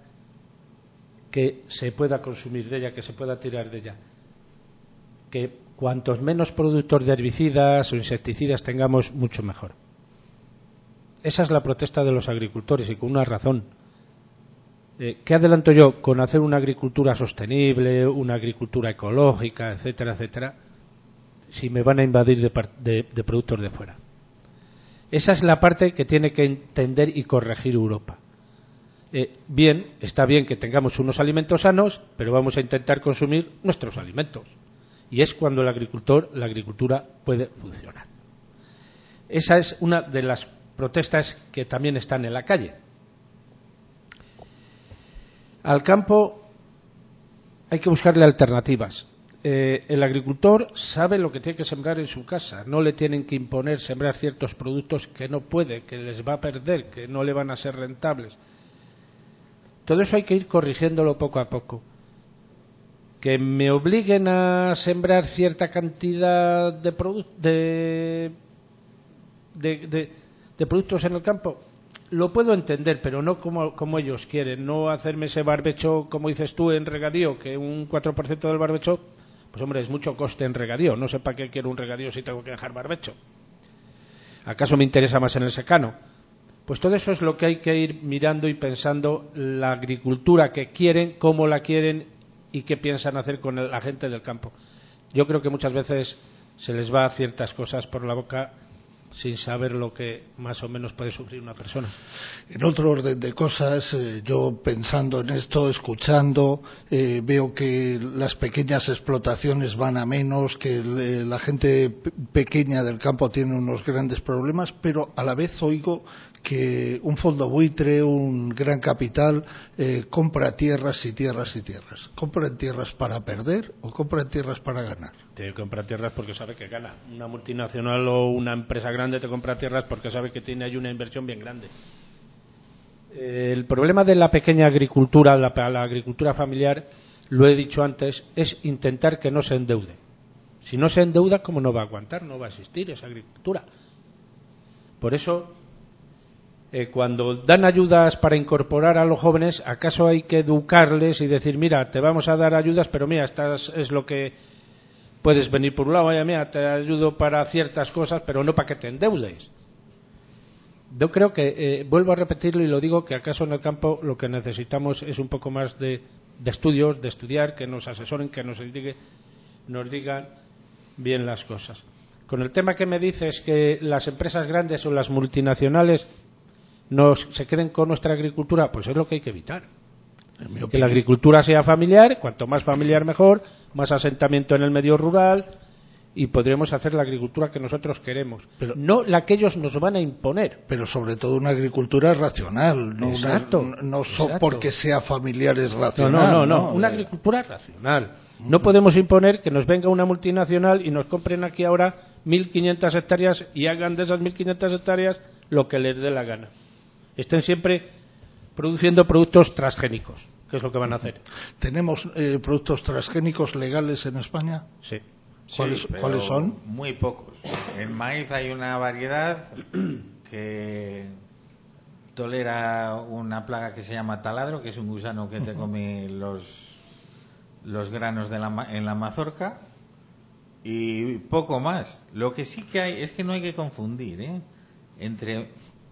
que se pueda consumir de ella, que se pueda tirar de ella. Que cuantos menos productos de herbicidas o insecticidas tengamos, mucho mejor. Esa es la protesta de los agricultores, y con una razón. Eh, ¿Qué adelanto yo con hacer una agricultura sostenible, una agricultura ecológica, etcétera, etcétera, si me van a invadir de, de, de productos de fuera? Esa es la parte que tiene que entender y corregir Europa. Eh, bien, está bien que tengamos unos alimentos sanos, pero vamos a intentar consumir nuestros alimentos. Y es cuando el agricultor, la agricultura puede funcionar. Esa es una de las protestas que también están en la calle. Al campo hay que buscarle alternativas. Eh, el agricultor sabe lo que tiene que sembrar en su casa, no le tienen que imponer sembrar ciertos productos que no puede, que les va a perder, que no le van a ser rentables. Todo eso hay que ir corrigiéndolo poco a poco. Que me obliguen a sembrar cierta cantidad de, produ- de, de, de, de productos en el campo, lo puedo entender, pero no como, como ellos quieren. No hacerme ese barbecho, como dices tú, en regadío, que un cuatro por ciento del barbecho, pues hombre, es mucho coste en regadío. No sé para qué quiero un regadío si tengo que dejar barbecho. ¿Acaso me interesa más en el secano? Pues todo eso es lo que hay que ir mirando y pensando, la agricultura que quieren, cómo la quieren y qué piensan hacer con el, la gente del campo. Yo creo que muchas veces se les va ciertas cosas por la boca sin saber lo que más o menos puede sufrir una persona. En otro orden de cosas, eh, yo pensando en esto, escuchando, eh, veo que las pequeñas explotaciones van a menos, que eh, la gente p- pequeña del campo tiene unos grandes problemas, pero a la vez oigo que un fondo buitre, un gran capital, eh, compra tierras y tierras y tierras. ¿Compran tierras para perder o compran tierras para ganar? Te compra tierras porque sabe que gana. Una multinacional o una empresa grande te compra tierras porque sabe que tiene ahí una inversión bien grande. Eh, el problema de la pequeña agricultura, la, la agricultura familiar, lo he dicho antes, es intentar que no se endeude. Si no se endeuda, ¿cómo no va a aguantar? No va a existir esa agricultura. Por eso, eh, cuando dan ayudas para incorporar a los jóvenes, ¿acaso hay que educarles y decir, mira, te vamos a dar ayudas, pero mira, estas es lo que puedes venir por un lado, vaya, mira, te ayudo para ciertas cosas, pero no para que te endeudes? Yo creo que, eh, vuelvo a repetirlo y lo digo, que acaso en el campo lo que necesitamos es un poco más de, de estudios, de estudiar, que nos asesoren, que nos, diga, nos digan bien las cosas. Con el tema que me dices que las empresas grandes o las multinacionales nos, se queden con nuestra agricultura, pues es lo que hay que evitar. Que la agricultura sea familiar, cuanto más familiar mejor, más asentamiento en el medio rural, y podremos hacer la agricultura que nosotros queremos, pero no la que ellos nos van a imponer. Pero sobre todo una agricultura racional, no, exacto, una, no so exacto. porque sea familiar es racional. No, no, no, no, no. una agricultura racional. No podemos imponer que nos venga una multinacional y nos compren aquí ahora mil quinientas hectáreas y hagan de esas mil quinientas hectáreas lo que les dé la gana. Estén siempre produciendo productos transgénicos, que es lo que van a hacer. ¿Tenemos eh, productos transgénicos legales en España? Sí. ¿Cuáles, sí, ¿cuáles son? Muy pocos. En maíz hay una variedad que tolera una plaga que se llama taladro, que es un gusano que te come los los granos de la, en la mazorca, y poco más. Lo que sí que hay es que no hay que confundir ¿eh? entre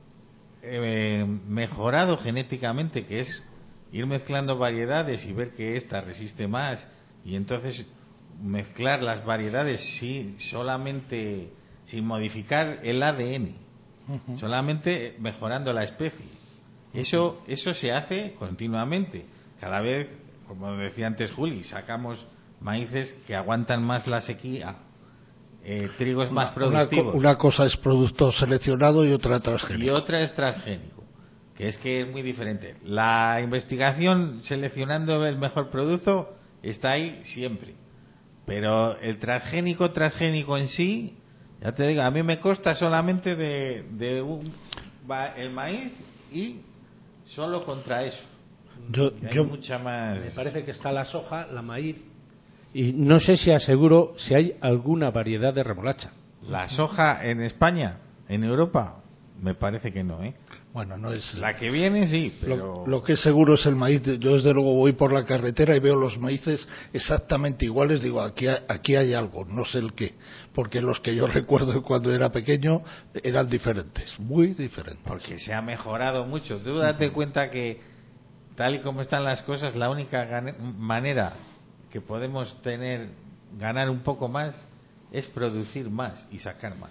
eh, mejorado genéticamente, que es ir mezclando variedades y ver que esta resiste más, y entonces mezclar las variedades sí, solamente sin modificar el A D N, uh-huh. solamente mejorando la especie. Eso, eso se hace continuamente. Cada vez, como decía antes Juli, sacamos maíces que aguantan más la sequía, eh, trigos más productivos. Una, una cosa es producto seleccionado y otra transgénico. Y otra es transgénico, que es que es muy diferente. La investigación seleccionando el mejor producto está ahí siempre. Pero el transgénico, transgénico en sí, ya te digo, a mí me consta solamente de, de un, el maíz y solo contra eso. Yo, hay yo, mucha más. Me parece que está la soja, la maíz, y no sé si aseguro si hay alguna variedad de remolacha. La soja en España, en Europa, me parece que no, ¿eh? Bueno, no es la que viene, sí, pero lo, lo que es seguro es el maíz. Yo desde luego voy por la carretera y veo los maíces exactamente iguales. Digo, aquí hay, aquí hay algo, no sé el qué, porque los que yo recuerdo cuando era pequeño eran diferentes, muy diferentes. Porque se ha mejorado mucho. Tú date cuenta que tal y como están las cosas, la única manera que podemos tener, ganar un poco más, es producir más y sacar más.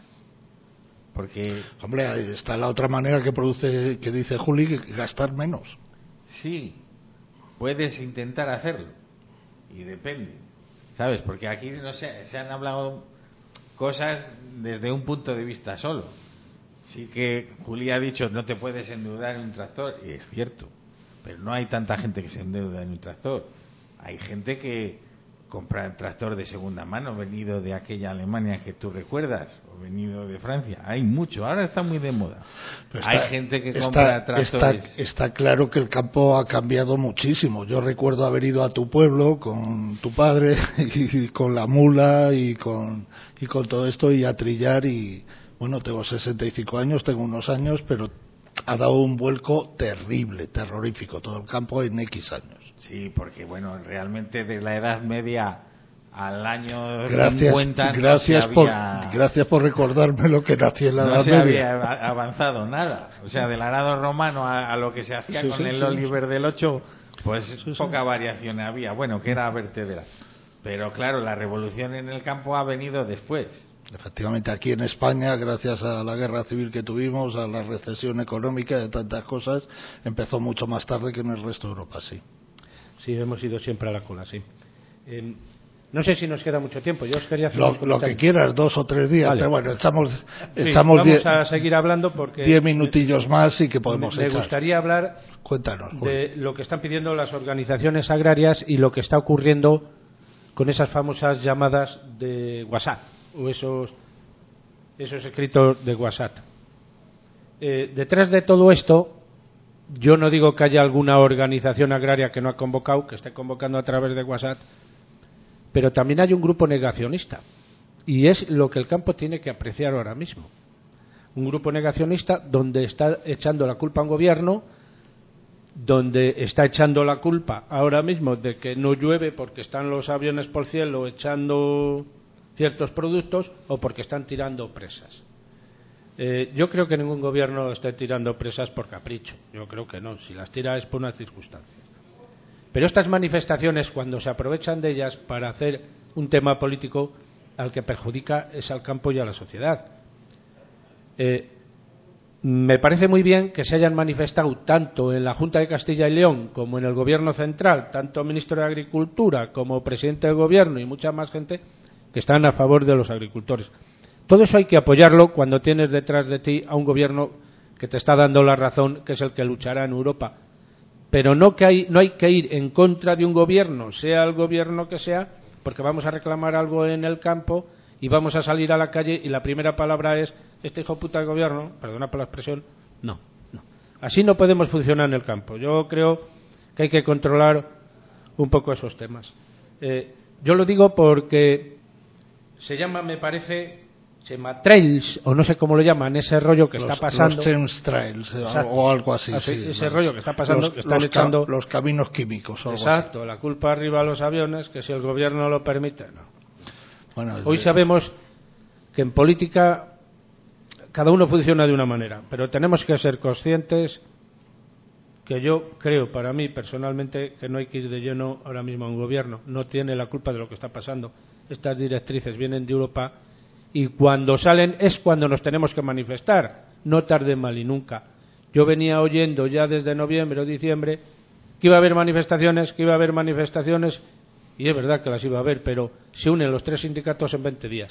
Porque, hombre, está la otra manera que produce, que dice Juli, que gastar menos. Sí, puedes intentar hacerlo y depende, ¿sabes? Porque aquí no sé, se han hablado cosas desde un punto de vista solo. Sí que Juli ha dicho no te puedes endeudar en un tractor, y es cierto, pero no hay tanta gente que se endeuda en un tractor. Hay gente que comprar el tractor de segunda mano venido de aquella Alemania que tú recuerdas o venido de Francia. Hay mucho, ahora está muy de moda. Está, hay gente que está, compra tractores. Está, está claro que el campo ha cambiado muchísimo. Yo recuerdo haber ido a tu pueblo con tu padre y con la mula y con y con todo esto y a trillar, y bueno, tengo sesenta y cinco años, tengo unos años, pero ha dado un vuelco terrible, terrorífico, todo el campo en X años. Sí, porque bueno, realmente de la Edad Media al año gracias, cincuenta gracias no por había, gracias por recordarme lo que nací en la no Edad se Media. había avanzado nada. O sea, del arado romano a, a lo que se hacía sí, con sí, el sí, Oliver sí. del ocho, pues Sí, sí. poca variación había. Bueno, que era vertedera. Pero claro, la revolución en el campo ha venido después. Efectivamente, aquí en España, gracias a la guerra civil que tuvimos, a la recesión económica y a tantas cosas, empezó mucho más tarde que en el resto de Europa, sí. Sí, hemos ido siempre a la cola, sí. Eh, no sé si nos queda mucho tiempo. Yo os quería hacer Lo, lo que quieras, dos o tres días, vale. pero bueno, echamos, sí, echamos vamos diez, a seguir hablando porque diez minutillos más y que podemos me, me echar. gustaría hablar Cuéntanos, de lo que están pidiendo las organizaciones agrarias y lo que está ocurriendo con esas famosas llamadas de WhatsApp o esos esos escritos de WhatsApp. Eh, detrás de todo esto, yo no digo que haya alguna organización agraria que no ha convocado, que esté convocando a través de WhatsApp, pero también hay un grupo negacionista y es lo que el campo tiene que apreciar ahora mismo. Un grupo negacionista donde está echando la culpa a un gobierno, donde está echando la culpa ahora mismo de que no llueve porque están los aviones por el cielo echando ciertos productos o porque están tirando presas. Eh, yo creo que ningún gobierno esté tirando presas por capricho. Yo creo que no. Si las tira es por una circunstancia. Pero estas manifestaciones, cuando se aprovechan de ellas para hacer un tema político, al que perjudica es al campo y a la sociedad. Eh, me parece muy bien que se hayan manifestado tanto en la Junta de Castilla y León como en el Gobierno Central, tanto el Ministro de Agricultura como Presidente del Gobierno y mucha más gente que están a favor de los agricultores. Todo eso hay que apoyarlo cuando tienes detrás de ti a un gobierno que te está dando la razón, que es el que luchará en Europa. Pero no, que hay, no hay que ir en contra de un gobierno, sea el gobierno que sea, porque vamos a reclamar algo en el campo y vamos a salir a la calle y la primera palabra es este hijo puta del gobierno, perdona por la expresión, no, no. Así no podemos funcionar en el campo. Yo creo que hay que controlar un poco esos temas. Eh, yo lo digo porque se llama, me parece, chematrails, o no sé cómo lo llaman, ese rollo que los, está pasando. Los chemtrails, o algo así. así sí, ese los, rollo que está pasando, los, que están los, echando... los caminos químicos, o algo exacto, así. la culpa arriba a los aviones, que si el gobierno lo permite, no. Bueno, Hoy de... sabemos que en política cada uno funciona de una manera, pero tenemos que ser conscientes que yo creo, para mí personalmente, que no hay que ir de lleno ahora mismo a un gobierno. No tiene la culpa de lo que está pasando. Estas directrices vienen de Europa y cuando salen es cuando nos tenemos que manifestar, no tarde mal y nunca. Yo venía oyendo ya desde noviembre o diciembre que iba a haber manifestaciones, que iba a haber manifestaciones, y es verdad que las iba a haber, pero se unen los tres sindicatos en veinte días.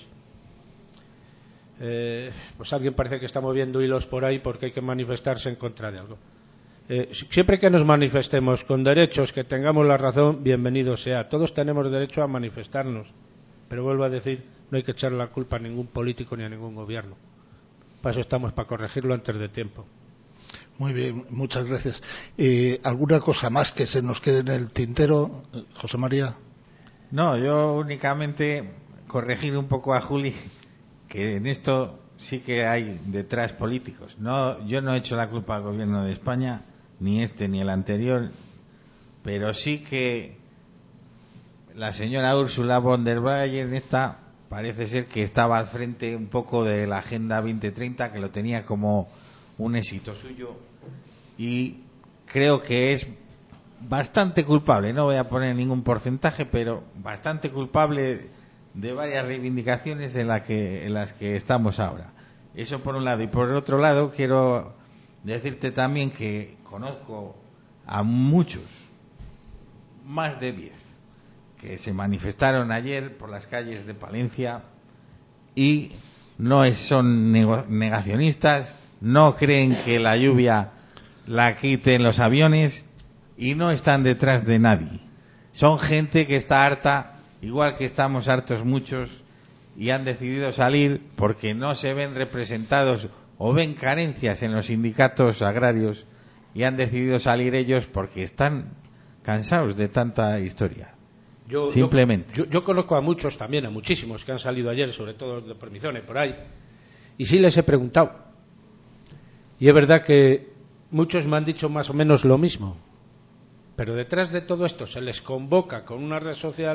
Eh, pues alguien parece que está moviendo hilos por ahí porque hay que manifestarse en contra de algo. Eh, siempre que nos manifestemos con derechos, que tengamos la razón, bienvenido sea. Todos tenemos derecho a manifestarnos, pero vuelvo a decir, no hay que echar la culpa a ningún político ni a ningún gobierno. Para eso estamos, para corregirlo antes de tiempo. Muy bien, muchas gracias. Eh, ¿Alguna cosa más que se nos quede en el tintero, José María? No, yo únicamente corregir un poco a Juli, que en esto sí que hay detrás políticos. No, yo no he hecho la culpa al gobierno de España, ni este ni el anterior, pero sí que la señora Ursula von der Leyen esta parece ser que estaba al frente un poco de la Agenda veinte treinta, que lo tenía como un éxito suyo, y creo que es bastante culpable, no voy a poner ningún porcentaje, pero bastante culpable de varias reivindicaciones en, la que, en las que estamos ahora. Eso por un lado. Y por otro lado quiero decirte también que conozco a muchos, más de diez, que se manifestaron ayer por las calles de Palencia y no son negacionistas, no creen que la lluvia la quiten los aviones y no están detrás de nadie. Son gente que está harta, igual que estamos hartos muchos, y han decidido salir porque no se ven representados o ven carencias en los sindicatos agrarios, y han decidido salir ellos porque están cansados de tanta historia. Yo, Simplemente. Yo, yo, yo conozco a muchos también, a muchísimos que han salido ayer, sobre todo de por mi zona y por ahí, y sí les he preguntado. Y es verdad que muchos me han dicho más o menos lo mismo. Pero detrás de todo esto se les convoca con una red social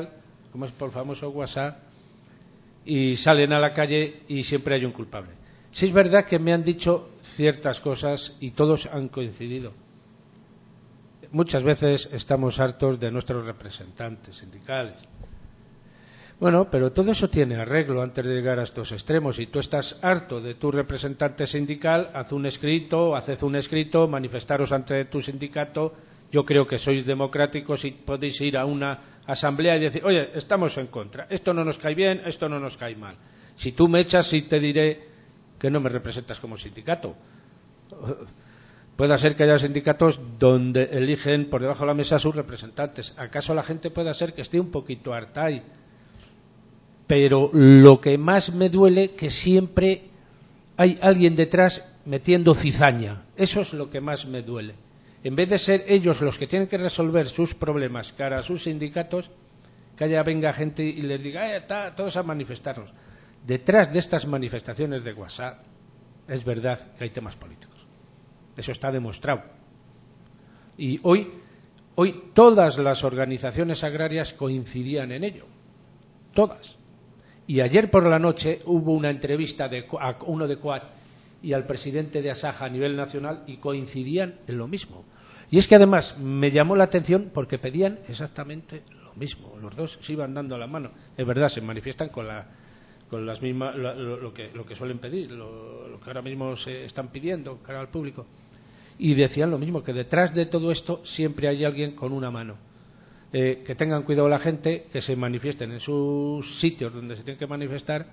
como es por famoso WhatsApp, y salen a la calle y siempre hay un culpable. Sí es verdad que me han dicho ciertas cosas y todos han coincidido. Muchas veces estamos hartos de nuestros representantes sindicales. Bueno, pero todo eso tiene arreglo antes de llegar a estos extremos. Si tú estás harto de tu representante sindical, haz un escrito, haced un escrito, manifestaros ante tu sindicato. Yo creo que sois democráticos y podéis ir a una asamblea y decir, oye, estamos en contra, esto no nos cae bien, esto no nos cae mal. Si tú me echas, sí te diré que no me representas como sindicato. Puede ser que haya sindicatos donde eligen por debajo de la mesa a sus representantes. ¿Acaso la gente puede ser que esté un poquito harta ahí? Pero lo que más me duele que siempre hay alguien detrás metiendo cizaña. Eso es lo que más me duele. En vez de ser ellos los que tienen que resolver sus problemas cara a sus sindicatos, que haya venga gente y les diga, eh, está, todos a manifestarnos. Detrás de estas manifestaciones de WhatsApp, es verdad que hay temas políticos. Eso está demostrado. Y hoy, hoy todas las organizaciones agrarias coincidían en ello. Todas. Y ayer por la noche hubo una entrevista de, a uno de Coat y al presidente de Asaja a nivel nacional y coincidían en lo mismo. Y es que además me llamó la atención porque pedían exactamente lo mismo. Los dos se iban dando la mano. Es verdad, se manifiestan con la con las mismas lo, lo, lo que lo que suelen pedir, lo, lo que ahora mismo se están pidiendo cara al público. Y decían lo mismo, que detrás de todo esto siempre hay alguien con una mano. Eh, que tengan cuidado la gente, que se manifiesten en sus sitios donde se tienen que manifestar,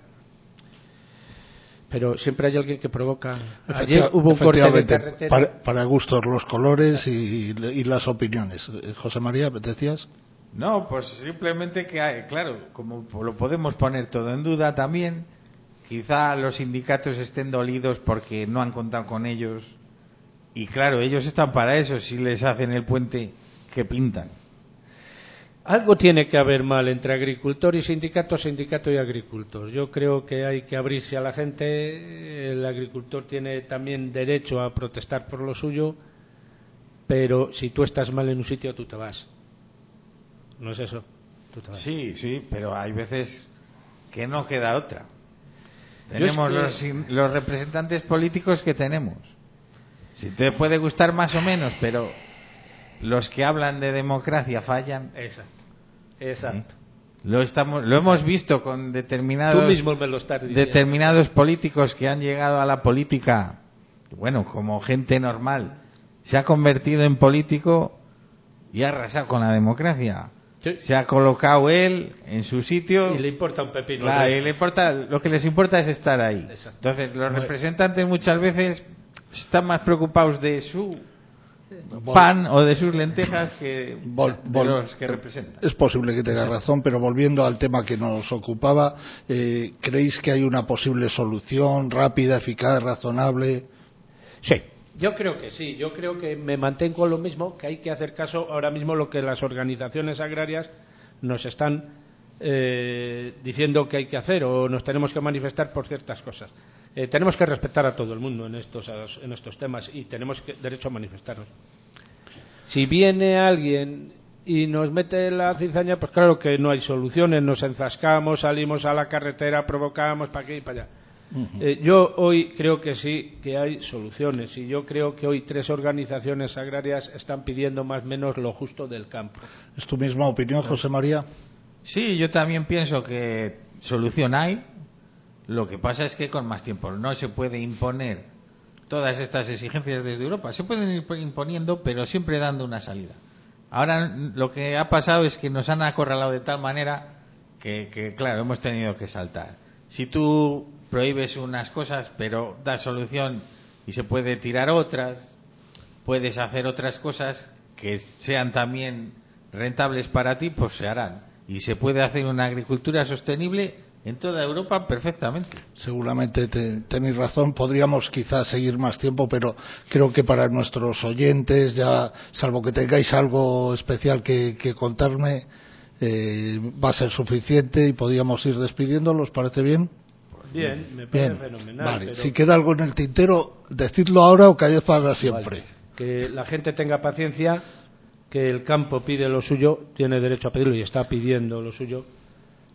pero siempre hay alguien que provoca. Ayer hubo un corte de carretera. Para, para gustos los colores y, y las opiniones. José María, ¿decías? No, pues simplemente que, hay, claro, como lo podemos poner todo en duda también, quizá los sindicatos estén dolidos porque no han contado con ellos. Y claro, ellos están para eso, si les hacen el puente que pintan. Algo tiene que haber mal entre agricultor y sindicato, sindicato y agricultor. Yo creo que hay que abrirse a la gente. El agricultor tiene también derecho a protestar por lo suyo, pero si tú estás mal en un sitio, tú te vas. ¿No es eso? Tú te vas. Sí, sí, pero hay veces que no queda otra. Tenemos es que... los, los representantes políticos que tenemos. Si te puede gustar más o menos, pero los que hablan de democracia fallan. Exacto. Exacto. ¿Sí? Lo estamos, lo hemos visto con determinados, Tú mismo me lo estás diciendo. determinados políticos que han llegado a la política, bueno, como gente normal, se ha convertido en político y ha arrasado con la democracia. Sí. Se ha colocado él en su sitio y le importa un pepino. Claro, y le importa, lo que les importa es estar ahí. Exacto. Entonces, los representantes muchas veces están más preocupados de su pan o de sus lentejas que vol, de los que representan. Es posible que tenga razón, pero volviendo al tema que nos ocupaba, eh, ¿creéis que hay una posible solución rápida, eficaz, razonable? Sí, yo creo que sí. Yo creo que me mantengo con lo mismo, que hay que hacer caso ahora mismo lo que las organizaciones agrarias nos están eh, diciendo que hay que hacer o nos tenemos que manifestar por ciertas cosas. Eh, tenemos que respetar a todo el mundo en estos en estos temas y tenemos que, derecho a manifestarnos. Si viene alguien y nos mete la cizaña, pues claro que no hay soluciones, nos enfrascamos, salimos a la carretera, provocamos para aquí y para allá. Uh-huh. Eh, yo hoy creo que sí, que hay soluciones y yo creo que hoy tres organizaciones agrarias están pidiendo más o menos lo justo del campo. ¿Es tu misma opinión, José María? Sí, yo también pienso que solución hay. Lo que pasa es que con más tiempo no se puede imponer todas estas exigencias desde Europa. Se pueden ir imponiendo, pero siempre dando una salida. Ahora lo que ha pasado es que nos han acorralado de tal manera que, que claro, hemos tenido que saltar. Si tú prohíbes unas cosas, pero das solución y se puede tirar otras, puedes hacer otras cosas que sean también rentables para ti, pues se harán. Y se puede hacer una agricultura sostenible en toda Europa perfectamente. Seguramente te, tenéis razón. Podríamos quizás seguir más tiempo, pero creo que para nuestros oyentes, ya salvo que tengáis algo especial que, que contarme, eh, va a ser suficiente y podríamos ir despidiéndolos. ¿Parece bien? Bien, me parece bien. Fenomenal. Vale. Pero... Si queda algo en el tintero, decidlo ahora o calles para siempre. Vale. Que la gente tenga paciencia, que el campo pide lo suyo, tiene derecho a pedirlo y está pidiendo lo suyo.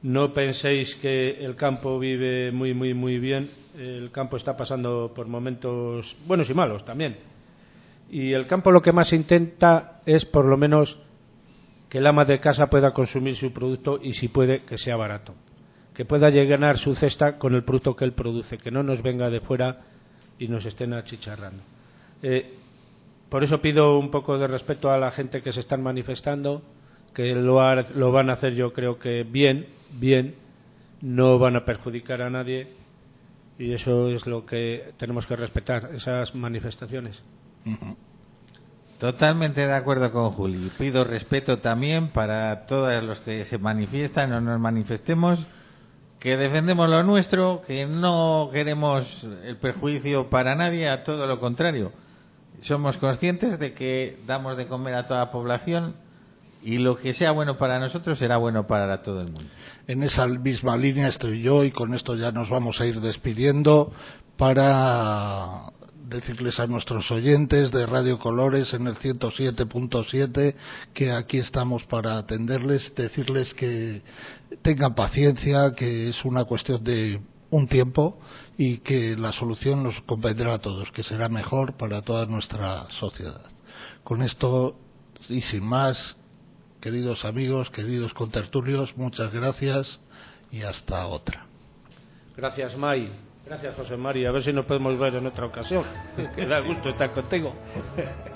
No penséis que el campo vive muy, muy, muy bien. El campo está pasando por momentos buenos y malos también. Y el campo lo que más intenta es, por lo menos, que el ama de casa pueda consumir su producto y, si puede, que sea barato. Que pueda llenar su cesta con el producto que él produce, que no nos venga de fuera y nos estén achicharrando. Eh, por eso pido un poco de respeto a la gente que se están manifestando, que lo, ha, lo van a hacer, yo creo que bien, bien, no van a perjudicar a nadie, y eso es lo que tenemos que respetar, esas manifestaciones. Totalmente de acuerdo con Juli. Pido respeto también para todos los que se manifiestan o nos manifestemos, que defendemos lo nuestro, que no queremos el perjuicio para nadie, a todo lo contrario. Somos conscientes de que damos de comer a toda la población y lo que sea bueno para nosotros será bueno para todo el mundo. En esa misma línea estoy yo, y con esto ya nos vamos a ir despidiendo, para decirles a nuestros oyentes de Radio Colores en el ciento siete punto siete que aquí estamos para atenderles, decirles que tengan paciencia, que es una cuestión de un tiempo y que la solución nos convendrá a todos, que será mejor para toda nuestra sociedad. Con esto y sin más, queridos amigos, queridos contertulios, muchas gracias y hasta otra. Gracias, May. Gracias, José María. A ver si nos podemos ver en otra ocasión. Que da gusto estar contigo.